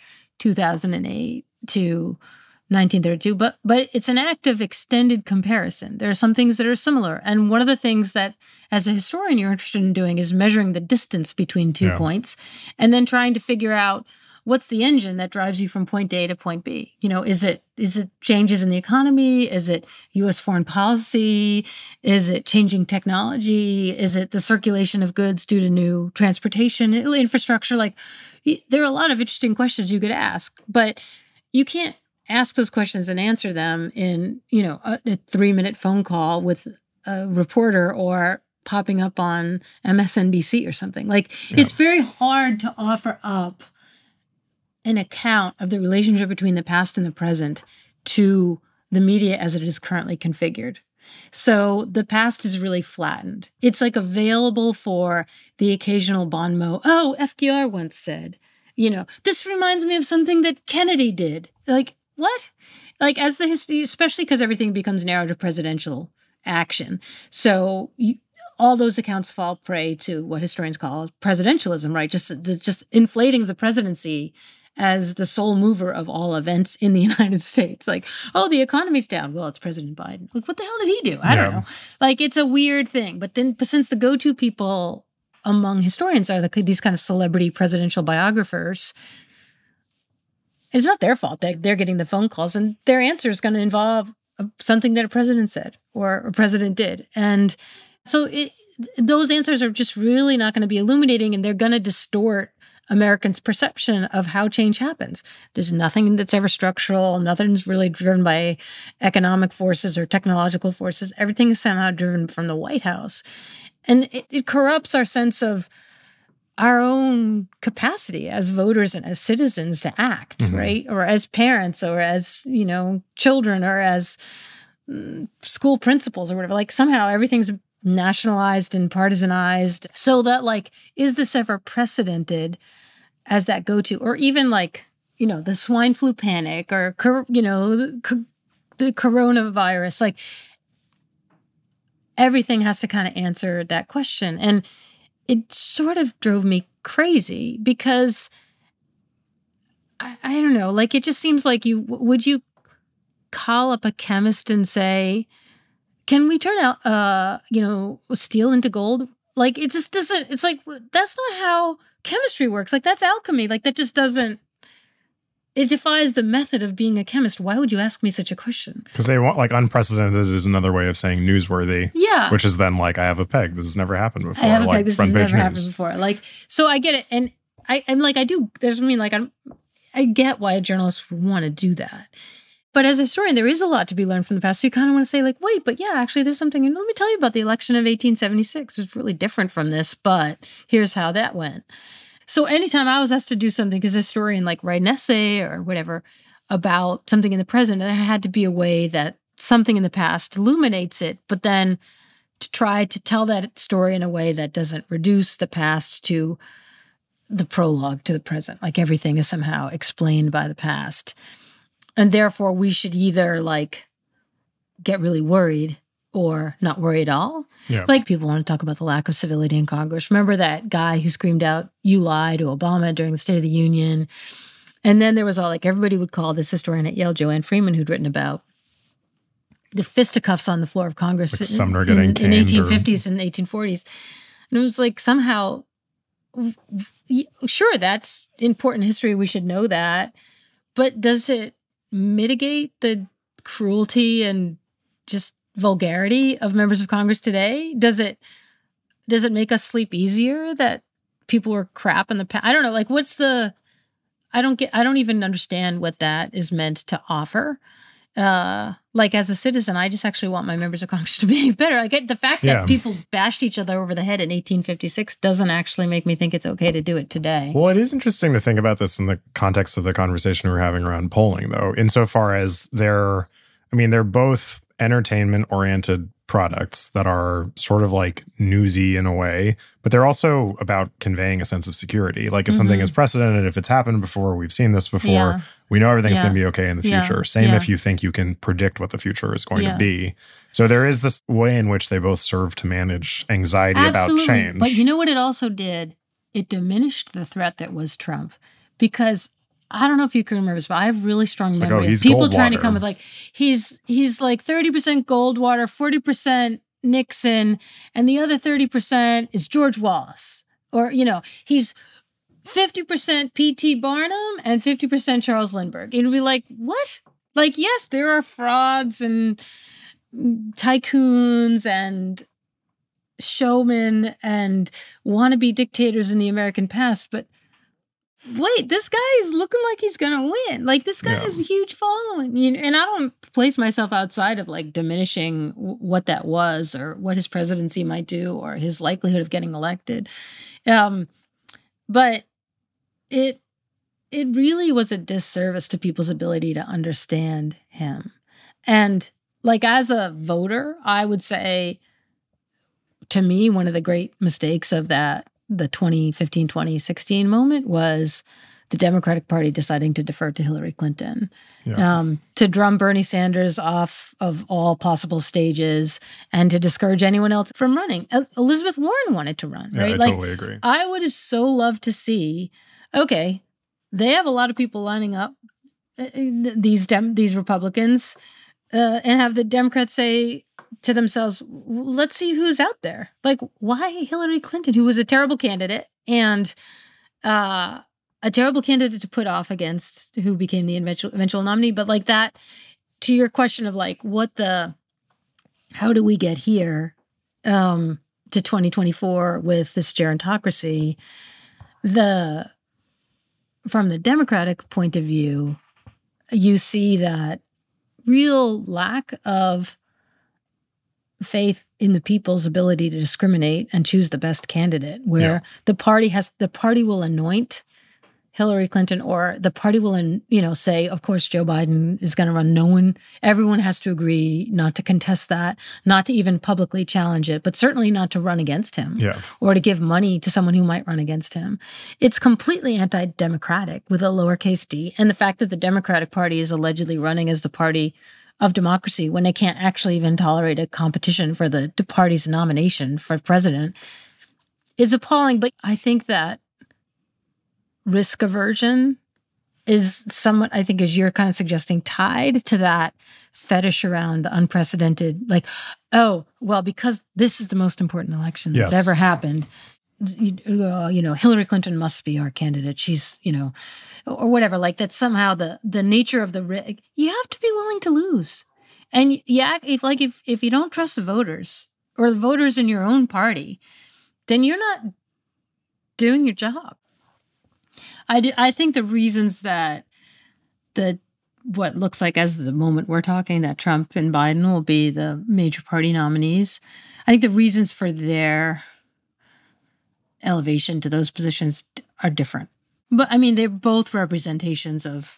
2008 to 1932, but it's an act of extended comparison. There are some things that are similar. And one of the things that, as a historian, you're interested in doing is measuring the distance between 2 points and then trying to figure out what's the engine that drives you from point A to point B? Is it changes in the economy? Is it U.S. foreign policy? Is it changing technology? Is it the circulation of goods due to new transportation infrastructure? There are a lot of interesting questions you could ask, but you can't ask those questions and answer them in, a 3-minute phone call with a reporter or popping up on MSNBC or something. It's very hard to offer up an account of the relationship between the past and the present to the media as it is currently configured. So the past is really flattened. It's available for the occasional bon mot. Oh, FDR once said, this reminds me of something that Kennedy did. What? As the history, especially because everything becomes narrowed to presidential action. So all those accounts fall prey to what historians call presidentialism, right? Just inflating the presidency as the sole mover of all events in the United States. The economy's down. Well, it's President Biden. What the hell did he do? I don't know. It's a weird thing. But since the go-to people among historians are these kind of celebrity presidential biographers, it's not their fault that they're getting the phone calls, and their answer is going to involve something that a president said or a president did. And so those answers are just really not going to be illuminating, and they're going to distort Americans' perception of how change happens. There's nothing that's ever structural. Nothing's really driven by economic forces or technological forces. Everything is somehow driven from the White House. And it corrupts our sense of our own capacity as voters and as citizens to act, right? Or as parents or as, children or as school principals or whatever. Somehow everything's nationalized and partisanized so that is this ever precedented as that go-to? Or even the swine flu panic or, the coronavirus, everything has to kind of answer that question. And it sort of drove me crazy because I don't know, it just seems like would you call up a chemist and say, can we turn out, steel into gold? It just doesn't, it's that's not how chemistry works. That's alchemy. That just doesn't, it defies the method of being a chemist. Why would you ask me such a question? Because they want, unprecedented is another way of saying newsworthy. Yeah. Which is then I have a peg. This has never happened before. I have a peg. This has never happened before. So I get it. And I get why a journalist would want to do that. But as a historian, there is a lot to be learned from the past. So you kind of want to say, like, wait, but yeah, actually, there's something. And let me tell you about the election of 1876. It's really different from this, but here's how that went. So anytime I was asked to do something as a historian, like write an essay or whatever about something in the present, there had to be a way that something in the past illuminates it, but then to try to tell that story in a way that doesn't reduce the past to the prologue to the present, like everything is somehow explained by the past. And therefore, we should either like get really worried or not worry at all. Yeah. Like people want to talk about the lack of civility in Congress. Remember that guy who screamed out, "You lie" to Obama during the State of the Union. And then there was all like, everybody would call this historian at Yale, Joanne Freeman, who'd written about the fisticuffs on the floor of Congress Like Sumner getting in caned 1850s and 1840s. And it was like somehow, sure, that's important history. We should know that. But does it mitigate the cruelty and just vulgarity of members of Congress today? Does it make us sleep easier that people were crap in the past? I don't know. Like, I don't even understand what that is meant to offer. Like as a citizen, I just actually want my members of Congress to behave better. Like the fact that people bashed each other over the head in 1856 doesn't actually make me think it's okay to do it today. Well, it is interesting to think about this in the context of the conversation we're having around polling, though, insofar as they're both entertainment-oriented products that are sort of like newsy in a way, but they're also about conveying a sense of security. Like if something is precedented, if it's happened before, we've seen this before, we know everything's going to be okay in the future. Same if you think you can predict what the future is going to be. So there is this way in which they both serve to manage anxiety about change. But you know what it also did? It diminished the threat that was Trump, because I don't know if you can remember this, but I have really strong memory of people trying to come with like, he's like 30% Goldwater, 40% Nixon, and the other 30% is George Wallace. Or, he's 50% P.T. Barnum and 50% Charles Lindbergh. It'd be like, what? Like, yes, there are frauds and tycoons and showmen and wannabe dictators in the American past, but wait, this guy is looking like he's going to win. Like, this guy has a huge following. And I don't place myself outside of, like, diminishing what that was or what his presidency might do or his likelihood of getting elected. But it really was a disservice to people's ability to understand him. And, like, as a voter, I would say, to me, one of the great mistakes of the 2015-2016 moment was the Democratic Party deciding to defer to Hillary Clinton, to drum Bernie Sanders off of all possible stages and to discourage anyone else from running. Elizabeth Warren wanted to run, right? I totally agree. I would have so loved to see, okay, they have a lot of people lining up, these Republicans, and have the Democrats say to themselves, let's see who's out there. Like, why Hillary Clinton, who was a terrible candidate and a terrible candidate to put off against who became the eventual nominee. But like that, to your question of like, how do we get here to 2024 with this gerontocracy? From the Democratic point of view, you see that real lack of faith in the people's ability to discriminate and choose the best candidate, where the party will anoint Hillary Clinton, or the party will, say, of course, Joe Biden is going to run. Everyone has to agree not to contest that, not to even publicly challenge it, but certainly not to run against him or to give money to someone who might run against him. It's completely anti-democratic with a lowercase d. And the fact that the Democratic Party is allegedly running as the party of democracy when they can't actually even tolerate a competition for the party's nomination for president is appalling. But I think that risk aversion is somewhat, I think, as you're kind of suggesting, tied to that fetish around the unprecedented, like, oh, well, because this is the most important election that's ever happened, Hillary Clinton must be our candidate. She's, or whatever. Like that somehow the nature of the risk, you have to be willing to lose. And if you don't trust the voters or the voters in your own party, then you're not doing your job. I think the reasons that the what looks like as the moment we're talking that Trump and Biden will be the major party nominees. I think the reasons for their elevation to those positions are different. But I mean, they're both representations of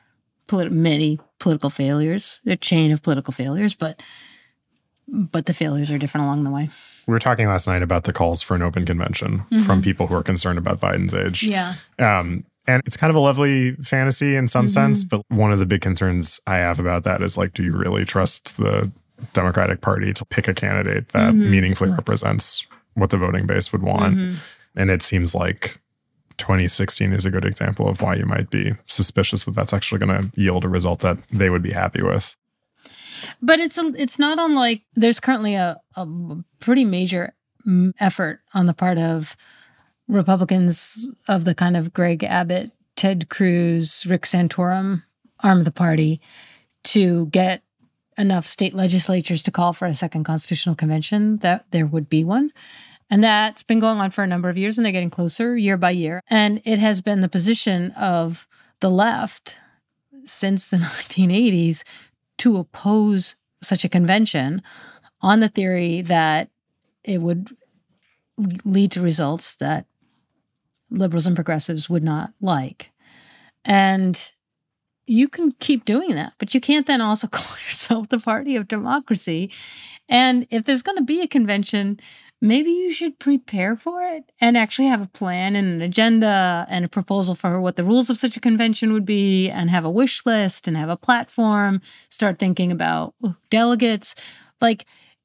many political failures, a chain of political failures, but the failures are different along the way. We were talking last night about the calls for an open convention from people who are concerned about Biden's age. Yeah. And it's kind of a lovely fantasy in some sense, but one of the big concerns I have about that is like, do you really trust the Democratic Party to pick a candidate that meaningfully represents what the voting base would want? And it seems like 2016 is a good example of why you might be suspicious that that's actually going to yield a result that they would be happy with. But it's not unlike there's currently a pretty major effort on the part of Republicans of the kind of Greg Abbott, Ted Cruz, Rick Santorum arm of the party to get enough state legislatures to call for a second constitutional convention, that there would be one. And that's been going on for a number of years, and they're getting closer year by year. And it has been the position of the left since the 1980s to oppose such a convention on the theory that it would lead to results that liberals and progressives would not like. And you can keep doing that, but you can't then also call yourself the party of democracy. And if there's going to be a convention, maybe you should prepare for it and actually have a plan and an agenda and a proposal for what the rules of such a convention would be, and have a wish list and have a platform, start thinking about delegates, like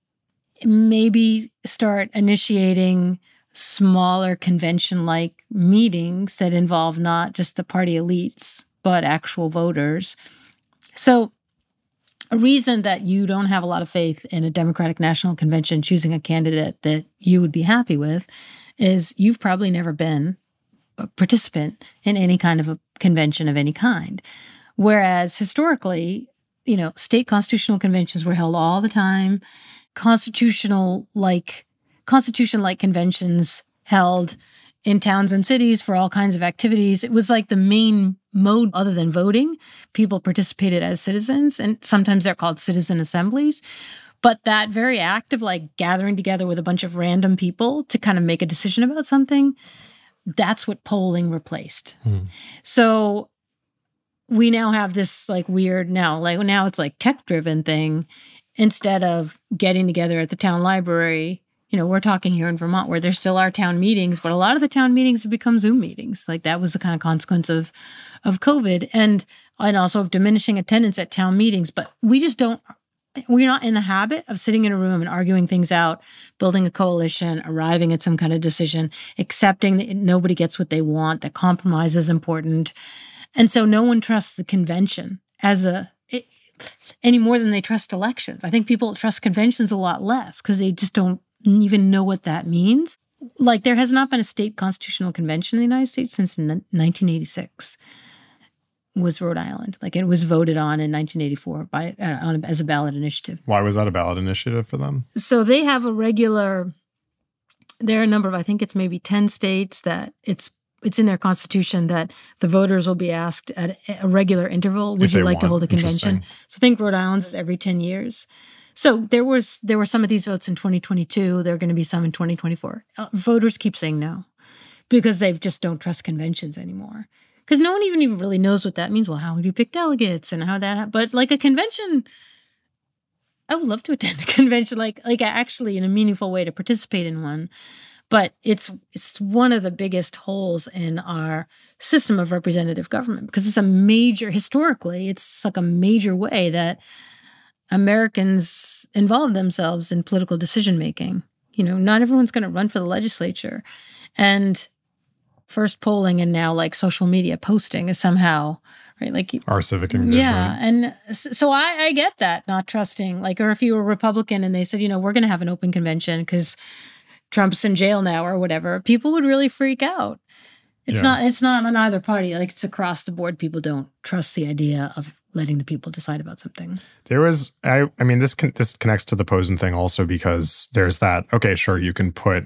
maybe start initiating smaller convention-like meetings that involve not just the party elites, but actual voters. So a reason that you don't have a lot of faith in a Democratic National Convention choosing a candidate that you would be happy with is you've probably never been a participant in any kind of a convention of any kind. Whereas historically, state constitutional conventions were held all the time. Constitution-like conventions held in towns and cities for all kinds of activities. It was like the main mode other than voting. People participated as citizens, and sometimes they're called citizen assemblies. But that very act of like gathering together with a bunch of random people to kind of make a decision about something, that's what polling replaced. So we now have this like weird now it's like tech-driven thing instead of getting together at the town library. We're talking here in Vermont where there still are town meetings, but a lot of the town meetings have become Zoom meetings. Like that was the kind of consequence of COVID and also of diminishing attendance at town meetings. But we're not in the habit of sitting in a room and arguing things out, building a coalition, arriving at some kind of decision, accepting that nobody gets what they want, that compromise is important. And so no one trusts the convention any more than they trust elections. I think people trust conventions a lot less because they just don't even know what that means. Like there has not been a state constitutional convention in the United States since 1986 was Rhode Island. Like it was voted on in 1984 as a ballot initiative. Why was that a ballot initiative for them? So they have there are a number of, I think it's maybe 10 states that it's in their constitution that the voters will be asked at a regular interval, would you like to hold a convention? So I think Rhode Island's is every 10 years. So there were some of these votes in 2022. There are going to be some in 2024. Voters keep saying no because they just don't trust conventions anymore. Because no one even really knows what that means. Well, how would you pick delegates and how that? But like a convention, I would love to attend a convention, like actually in a meaningful way to participate in one. But it's one of the biggest holes in our system of representative government because historically, it's like a major way that Americans involve themselves in political decision-making. Not everyone's going to run for the legislature. And first polling and now like social media posting is somehow, right? Like our civic engagement. Yeah. And so I get that, not trusting, or if you were a Republican and they said, we're going to have an open convention because Trump's in jail now or whatever, people would really freak out. It's not on either party. Like it's across the board. People don't trust the idea of letting the people decide about something. There was, this connects to the Posen thing also because there's that, okay, sure, you can put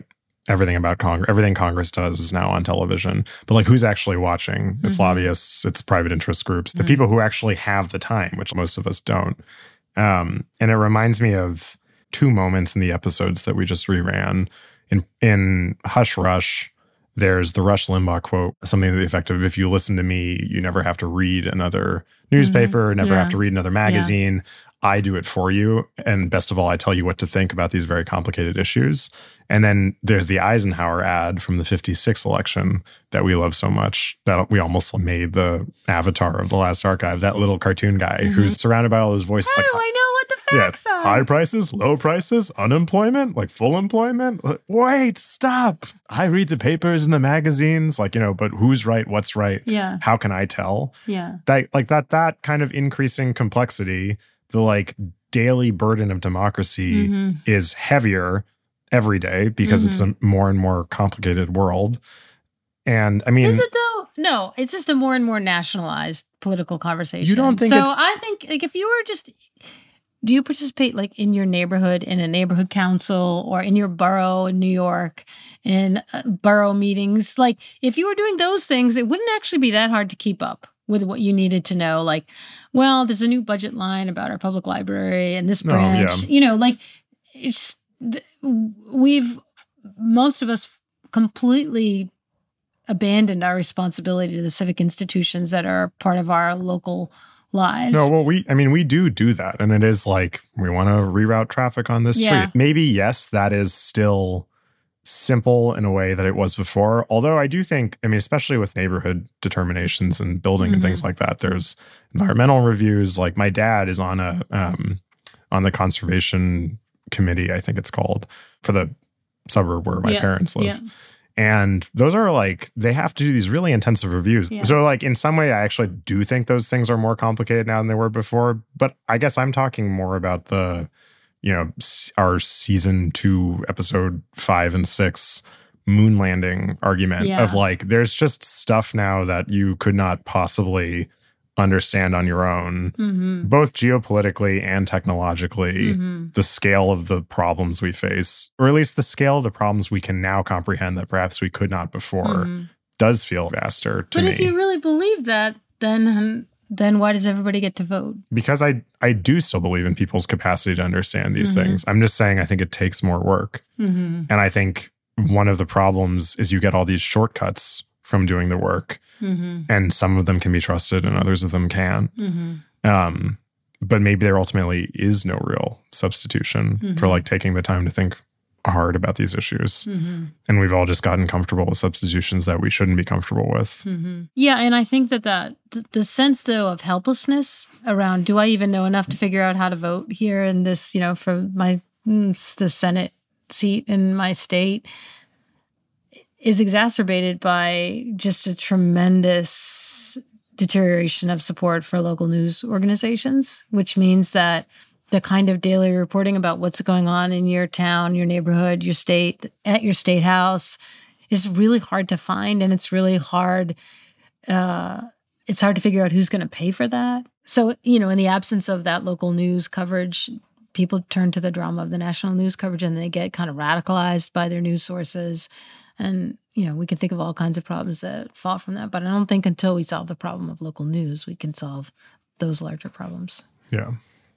everything about everything Congress does is now on television. But like, who's actually watching? It's lobbyists, it's private interest groups, the people who actually have the time, which most of us don't. And it reminds me of two moments in the episodes that we just reran. In Hush Rush, there's the Rush Limbaugh quote, something to the effect of, if you listen to me, you never have to read another newspaper, never have to read another magazine. Yeah. I do it for you. And best of all, I tell you what to think about these very complicated issues. And then there's the Eisenhower ad from the 56 election that we love so much that we almost made the avatar of The Last Archive, that little cartoon guy who's surrounded by all those voices. How do I know what the facts are? High prices, low prices, unemployment, like full employment. Wait, stop. I read the papers and the magazines, like, but who's right? What's right? Yeah. How can I tell? Yeah. That kind of increasing complexity, the like daily burden of democracy is heavier every day because it's a more and more complicated world. And I mean, is it though? No, it's just a more and more nationalized political conversation. You don't think so? I think like if you were just, do you participate like in your neighborhood in a neighborhood council or in your borough in New York in borough meetings? Like if you were doing those things, it wouldn't actually be that hard to keep up with what you needed to know. Like, well, there's a new budget line about our public library and this branch. Like it's most of us completely abandoned our responsibility to the civic institutions that are part of our local lives. No, well, we do that. And it is like, we want to reroute traffic on this street. Maybe, yes, that is still simple in a way that it was before. Although I do think, especially with neighborhood determinations and building and things like that, there's environmental reviews. Like my dad is on the conservation committee, I think it's called, for the suburb where my parents live. Yeah. And those are like, they have to do these really intensive reviews. Yeah. So like in some way, I actually do think those things are more complicated now than they were before. But I guess I'm talking more about the, our season 2, episode 5 and 6 moon landing argument of like, there's just stuff now that you could not possibly understand on your own, both geopolitically and technologically, the scale of the problems we face, or at least the scale of the problems we can now comprehend that perhaps we could not before, does feel vaster to me. But if you really believe that, then why does everybody get to vote? Because I do still believe in people's capacity to understand these things. I'm just saying I think it takes more work. And I think one of the problems is you get all these shortcuts from doing the work. And some of them can be trusted and others of them can. But maybe there ultimately is no real substitution for like taking the time to think hard about these issues. And we've all just gotten comfortable with substitutions that we shouldn't be comfortable with. Yeah, and I think that the sense, though, of helplessness around, do I even know enough to figure out how to vote here in this, for the Senate seat in my state, is exacerbated by just a tremendous deterioration of support for local news organizations, which means that the kind of daily reporting about what's going on in your town, your neighborhood, your state, at your state house is really hard to find. And it's really hard. It's hard to figure out who's going to pay for that. So, in the absence of that local news coverage, people turn to the drama of the national news coverage and they get kind of radicalized by their news sources. And, we can think of all kinds of problems that fall from that. But I don't think until we solve the problem of local news, we can solve those larger problems. Yeah.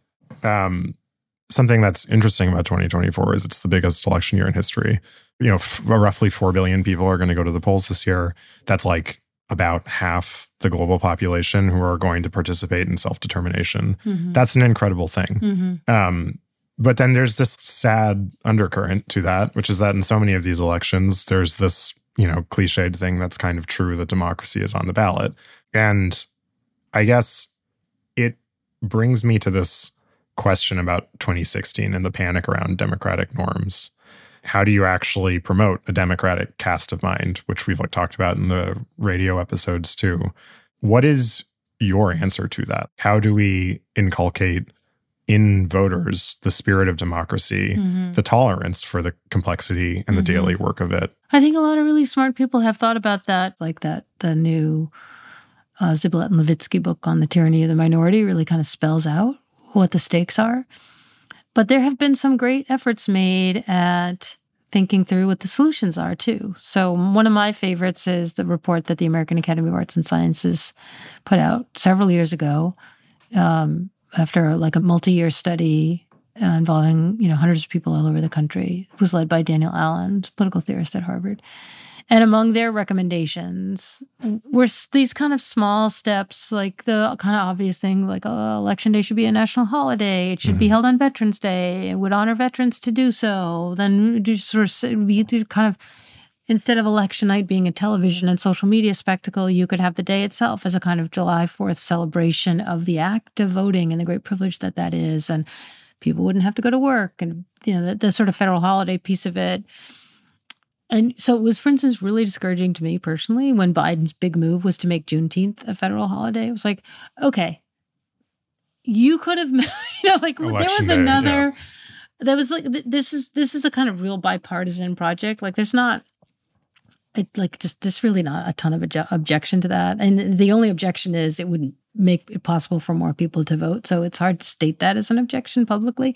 Something that's interesting about 2024 is it's the biggest election year in history. Roughly 4 billion people are going to go to the polls this year. That's like about half the global population who are going to participate in self-determination. That's an incredible thing. But then there's this sad undercurrent to that, which is that in so many of these elections, there's this, cliched thing that's kind of true, that democracy is on the ballot. And I guess it brings me to this question about 2016 and the panic around democratic norms. How do you actually promote a democratic cast of mind, which we've talked about in the radio episodes too? What is your answer to that? How do we inculcate in voters the spirit of democracy, the tolerance for the complexity and the daily work of it? I think a lot of really smart people have thought about that, like the new Ziblatt and Levitsky book on the tyranny of the minority really kind of spells out what the stakes are. But there have been some great efforts made at thinking through what the solutions are too. So one of my favorites is the report that the American Academy of Arts and Sciences put out several years ago, after like a multi-year study involving, hundreds of people all over the country. It was led by Daniel Allen, political theorist at Harvard. And among their recommendations were these kind of small steps, like the kind of obvious thing, like Election Day should be a national holiday. It should be held on Veterans Day. It would honor veterans to do so. Then instead of election night being a television and social media spectacle, you could have the day itself as a kind of July 4th celebration of the act of voting and the great privilege that is. And people wouldn't have to go to work, and the sort of federal holiday piece of it. And so it was, for instance, really discouraging to me personally when Biden's big move was to make Juneteenth a federal holiday. It was like, okay, you could have, Election there was day, another, that was like, this is a kind of real bipartisan project. Like there's not, there's really not a ton of objection to that. And the only objection is it wouldn't make it possible for more people to vote. So it's hard to state that as an objection publicly.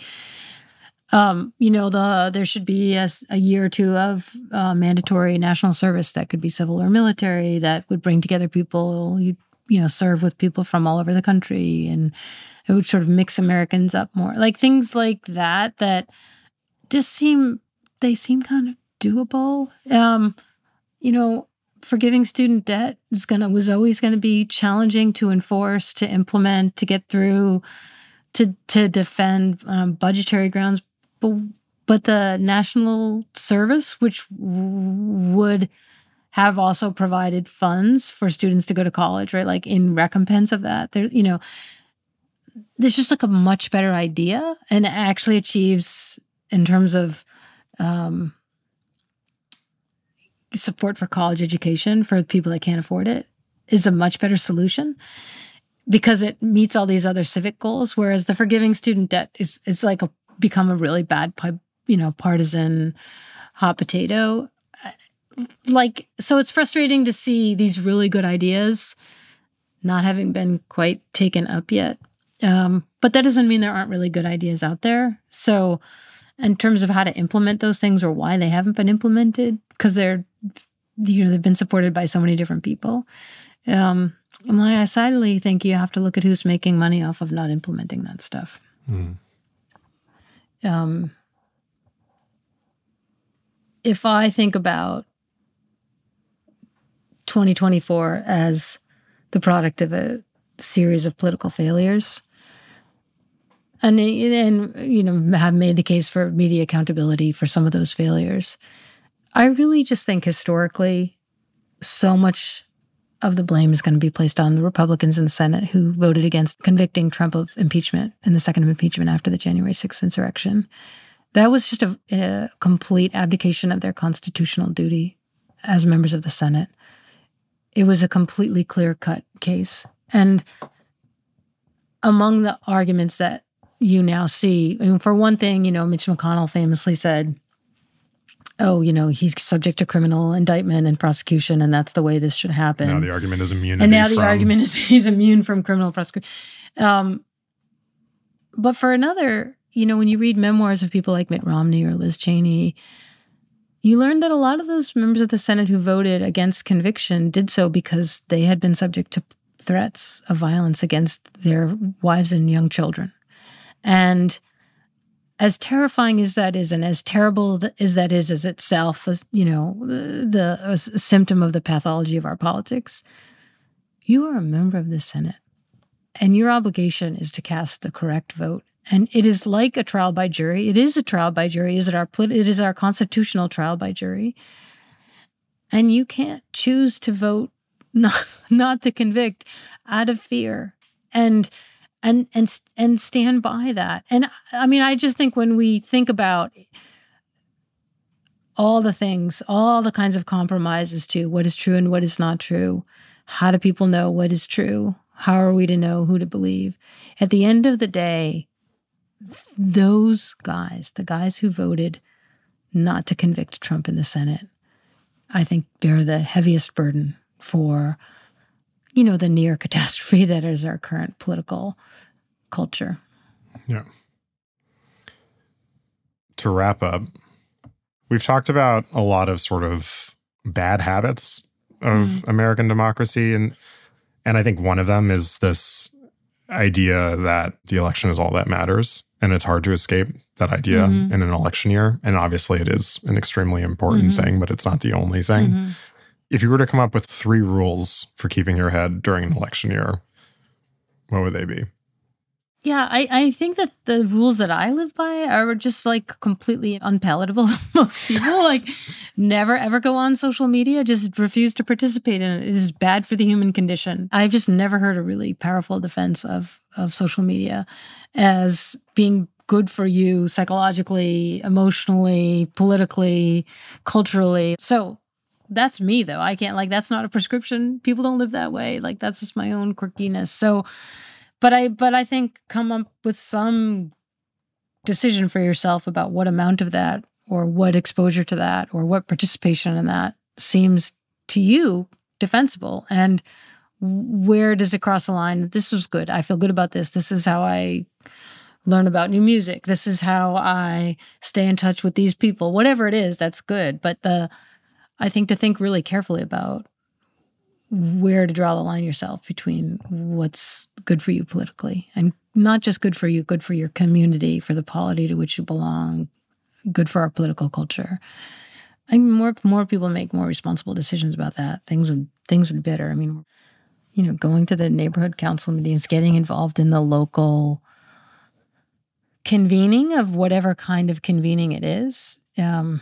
There should be a year or two of mandatory national service that could be civil or military that would bring together people, serve with people from all over the country, and it would sort of mix Americans up more. Like things like that just seem kind of doable. Forgiving student debt was always going to be challenging to enforce, to implement, to get through, to defend on budgetary grounds. But the national service, which would have also provided funds for students to go to college, right? Like in recompense of that, there's just like a much better idea, and it actually achieves, in terms of support for college education for people that can't afford it, is a much better solution because it meets all these other civic goals. Whereas the forgiving student debt is like become a really bad, partisan hot potato. So it's frustrating to see these really good ideas not having been quite taken up yet. But that doesn't mean there aren't really good ideas out there. So in terms of how to implement those things or why they haven't been implemented, because they've been supported by so many different people. I sadly think you have to look at who's making money off of not implementing that stuff. If I think about 2024 as the product of a series of political failures, and have made the case for media accountability for some of those failures, I really just think historically so much of the blame is going to be placed on the Republicans in the Senate who voted against convicting Trump of impeachment in the second impeachment after the January 6th insurrection. That was just a complete abdication of their constitutional duty as members of the Senate. It was a completely clear-cut case. And among the arguments that you now see, for one thing, Mitch McConnell famously said, he's subject to criminal indictment and prosecution, and that's the way this should happen. Now the argument is immunity. And now the argument is he's immune from criminal prosecution. But for another, when you read memoirs of people like Mitt Romney or Liz Cheney, you learn that a lot of those members of the Senate who voted against conviction did so because they had been subject to threats of violence against their wives and young children. And as terrifying as that is, and as terrible as that is as itself, as the symptom of the pathology of our politics, you are a member of the Senate, and your obligation is to cast the correct vote. And it is like a trial by jury. It is a trial by jury. It is our constitutional trial by jury. And you can't choose to vote not to convict out of fear. And stand by that. And I just think when we think about all the things, all the kinds of compromises to what is true and what is not true, how do people know what is true? How are we to know who to believe? At the end of the day, those guys, the guys who voted not to convict Trump in the Senate, I think bear the heaviest burden for the near catastrophe that is our current political culture. Yeah. To wrap up, We've talked about a lot of sort of bad habits of American democracy. And I think one of them is this idea that the election is all that matters. And it's hard to escape that idea in an election year. And obviously it is an extremely important thing, but it's not the only thing. If you were to come up with 3 rules for keeping your head during an election year, what would they be? Yeah, I think that the rules that I live by are just like completely unpalatable to most people. Like, never ever go on social media. Just refuse to participate in it. It is bad for the human condition. I've just never heard a really powerful defense of social media as being good for you psychologically, emotionally, politically, culturally. So that's me, though. I can't, like, that's not a prescription. People don't live that way. Like, that's just my own quirkiness. So, but I think come up with some decision for yourself about what amount of that or what exposure to that or what participation in that seems to you defensible. And where does it cross the line? This was good. I feel good about this. This is how I learn about new music. This is how I stay in touch with these people. Whatever it is, that's good. But I think to think really carefully about where to draw the line yourself between what's good for you politically and not just good for you, good for your community, for the polity to which you belong, good for our political culture. I mean, more people make more responsible decisions about that, things would be better. I mean, going to the neighborhood council meetings, getting involved in the local convening of whatever kind of convening it is. The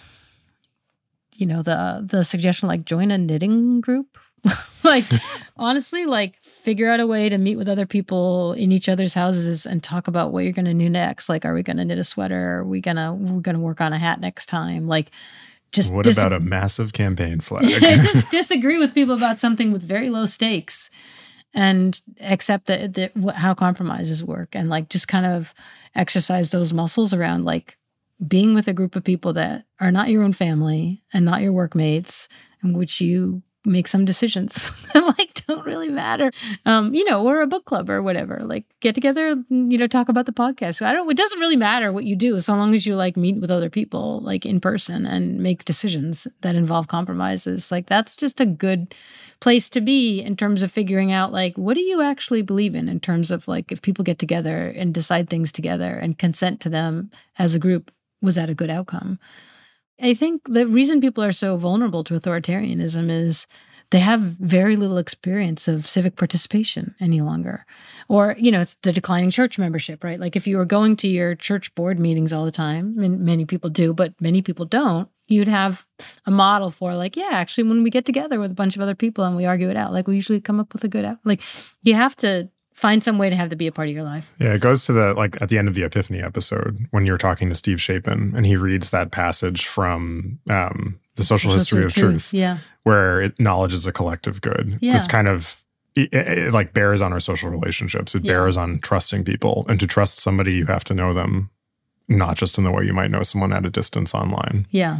suggestion, like, join a knitting group. Like, honestly, like, figure out a way to meet with other people in each other's houses and talk about what you're going to do next. Like, are we going to knit a sweater? Are we going to work on a hat next time? Like, just what about a massive campaign flag? Just disagree with people about something with very low stakes and accept that how compromises work, and like just kind of exercise those muscles around like being with a group of people that are not your own family and not your workmates, in which you make some decisions that like don't really matter. Or a book club or whatever. Like, get together, talk about the podcast. It doesn't really matter what you do so long as you like meet with other people like in person and make decisions that involve compromises. Like, that's just a good place to be in terms of figuring out like, what do you actually believe in terms of like, if people get together and decide things together and consent to them as a group, was that a good outcome? I think the reason people are so vulnerable to authoritarianism is they have very little experience of civic participation any longer. Or, it's the declining church membership, right? Like, if you were going to your church board meetings all the time, and many people do, but many people don't, you'd have a model for like, yeah, actually, when we get together with a bunch of other people and we argue it out, like, we usually come up with a good out. Like, you have to find some way to have to be a part of your life. Yeah, it goes to at the end of the Epiphany episode when you're talking to Steve Shapin and he reads that passage from The Social History of Truth, where knowledge is a collective good. Yeah. This kind of, it like bears on our social relationships. It bears on trusting people. And to trust somebody, you have to know them, not just in the way you might know someone at a distance online. Yeah.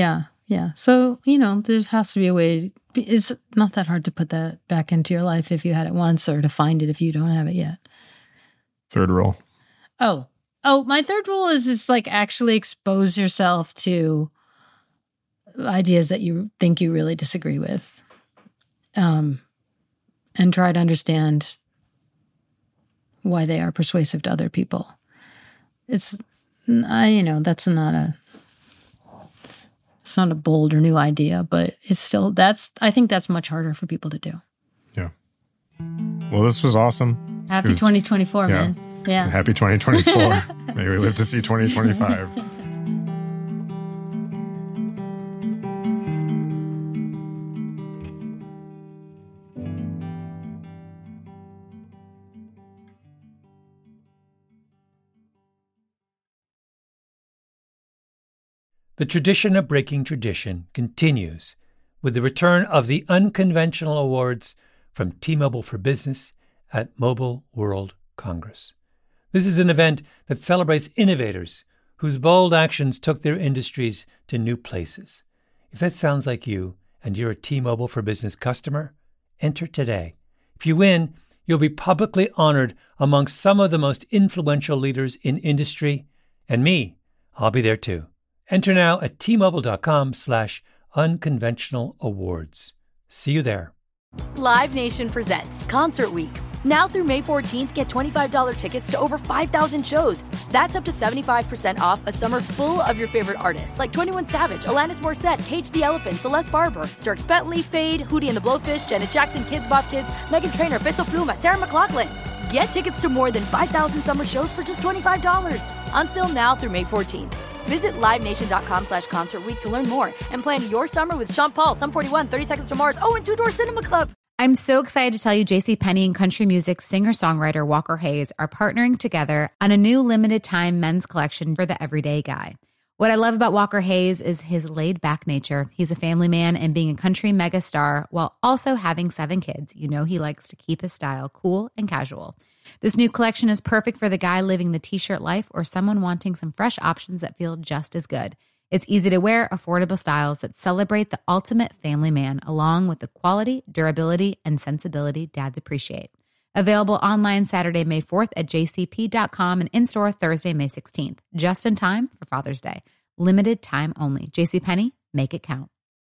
So, there has to be a way. It's not that hard to put that back into your life if you had it once, or to find it if you don't have it yet. Third rule. Oh, my third rule is it's like actually expose yourself to ideas that you think you really disagree with. And try to understand why they are persuasive to other people. That's it's not a bold or new idea, but it's still, I think that's much harder for people to do. Yeah. Well, this was awesome. Happy 2024, man. Yeah. Happy 2024. May we live to see 2025. The tradition of breaking tradition continues with the return of the Unconventional Awards from T-Mobile for Business at Mobile World Congress. This is an event that celebrates innovators whose bold actions took their industries to new places. If that sounds like you and you're a T-Mobile for Business customer, enter today. If you win, you'll be publicly honored amongst some of the most influential leaders in industry, and me, I'll be there too. Enter now at T-Mobile.com/unconventional awards. See you there. Live Nation presents Concert Week. Now through May 14th, get $25 tickets to over 5,000 shows. That's up to 75% off a summer full of your favorite artists like 21 Savage, Alanis Morissette, Cage the Elephant, Celeste Barber, Dierks Bentley, Fade, Hootie and the Blowfish, Janet Jackson, Kidz Bop Kids, Meghan Trainor, Peso Pluma, Sarah McLachlan. Get tickets to more than 5,000 summer shows for just $25. Until now through May 14th. Visit LiveNation.com/Concert Week to learn more and plan your summer with Sean Paul, Sum 41, 30 Seconds to Mars, and Two Door Cinema Club. I'm so excited to tell you JCPenney and country music singer-songwriter Walker Hayes are partnering together on a new limited-time men's collection for the everyday guy. What I love about Walker Hayes is his laid-back nature. He's a family man, and being a country megastar while also having 7 kids, you know he likes to keep his style cool and casual. This new collection is perfect for the guy living the t-shirt life or someone wanting some fresh options that feel just as good. It's easy to wear, affordable styles that celebrate the ultimate family man, along with the quality, durability, and sensibility dads appreciate. Available online Saturday, May 4th at jcp.com and in-store Thursday, May 16th. Just in time for Father's Day. Limited time only. JCPenney, make it count.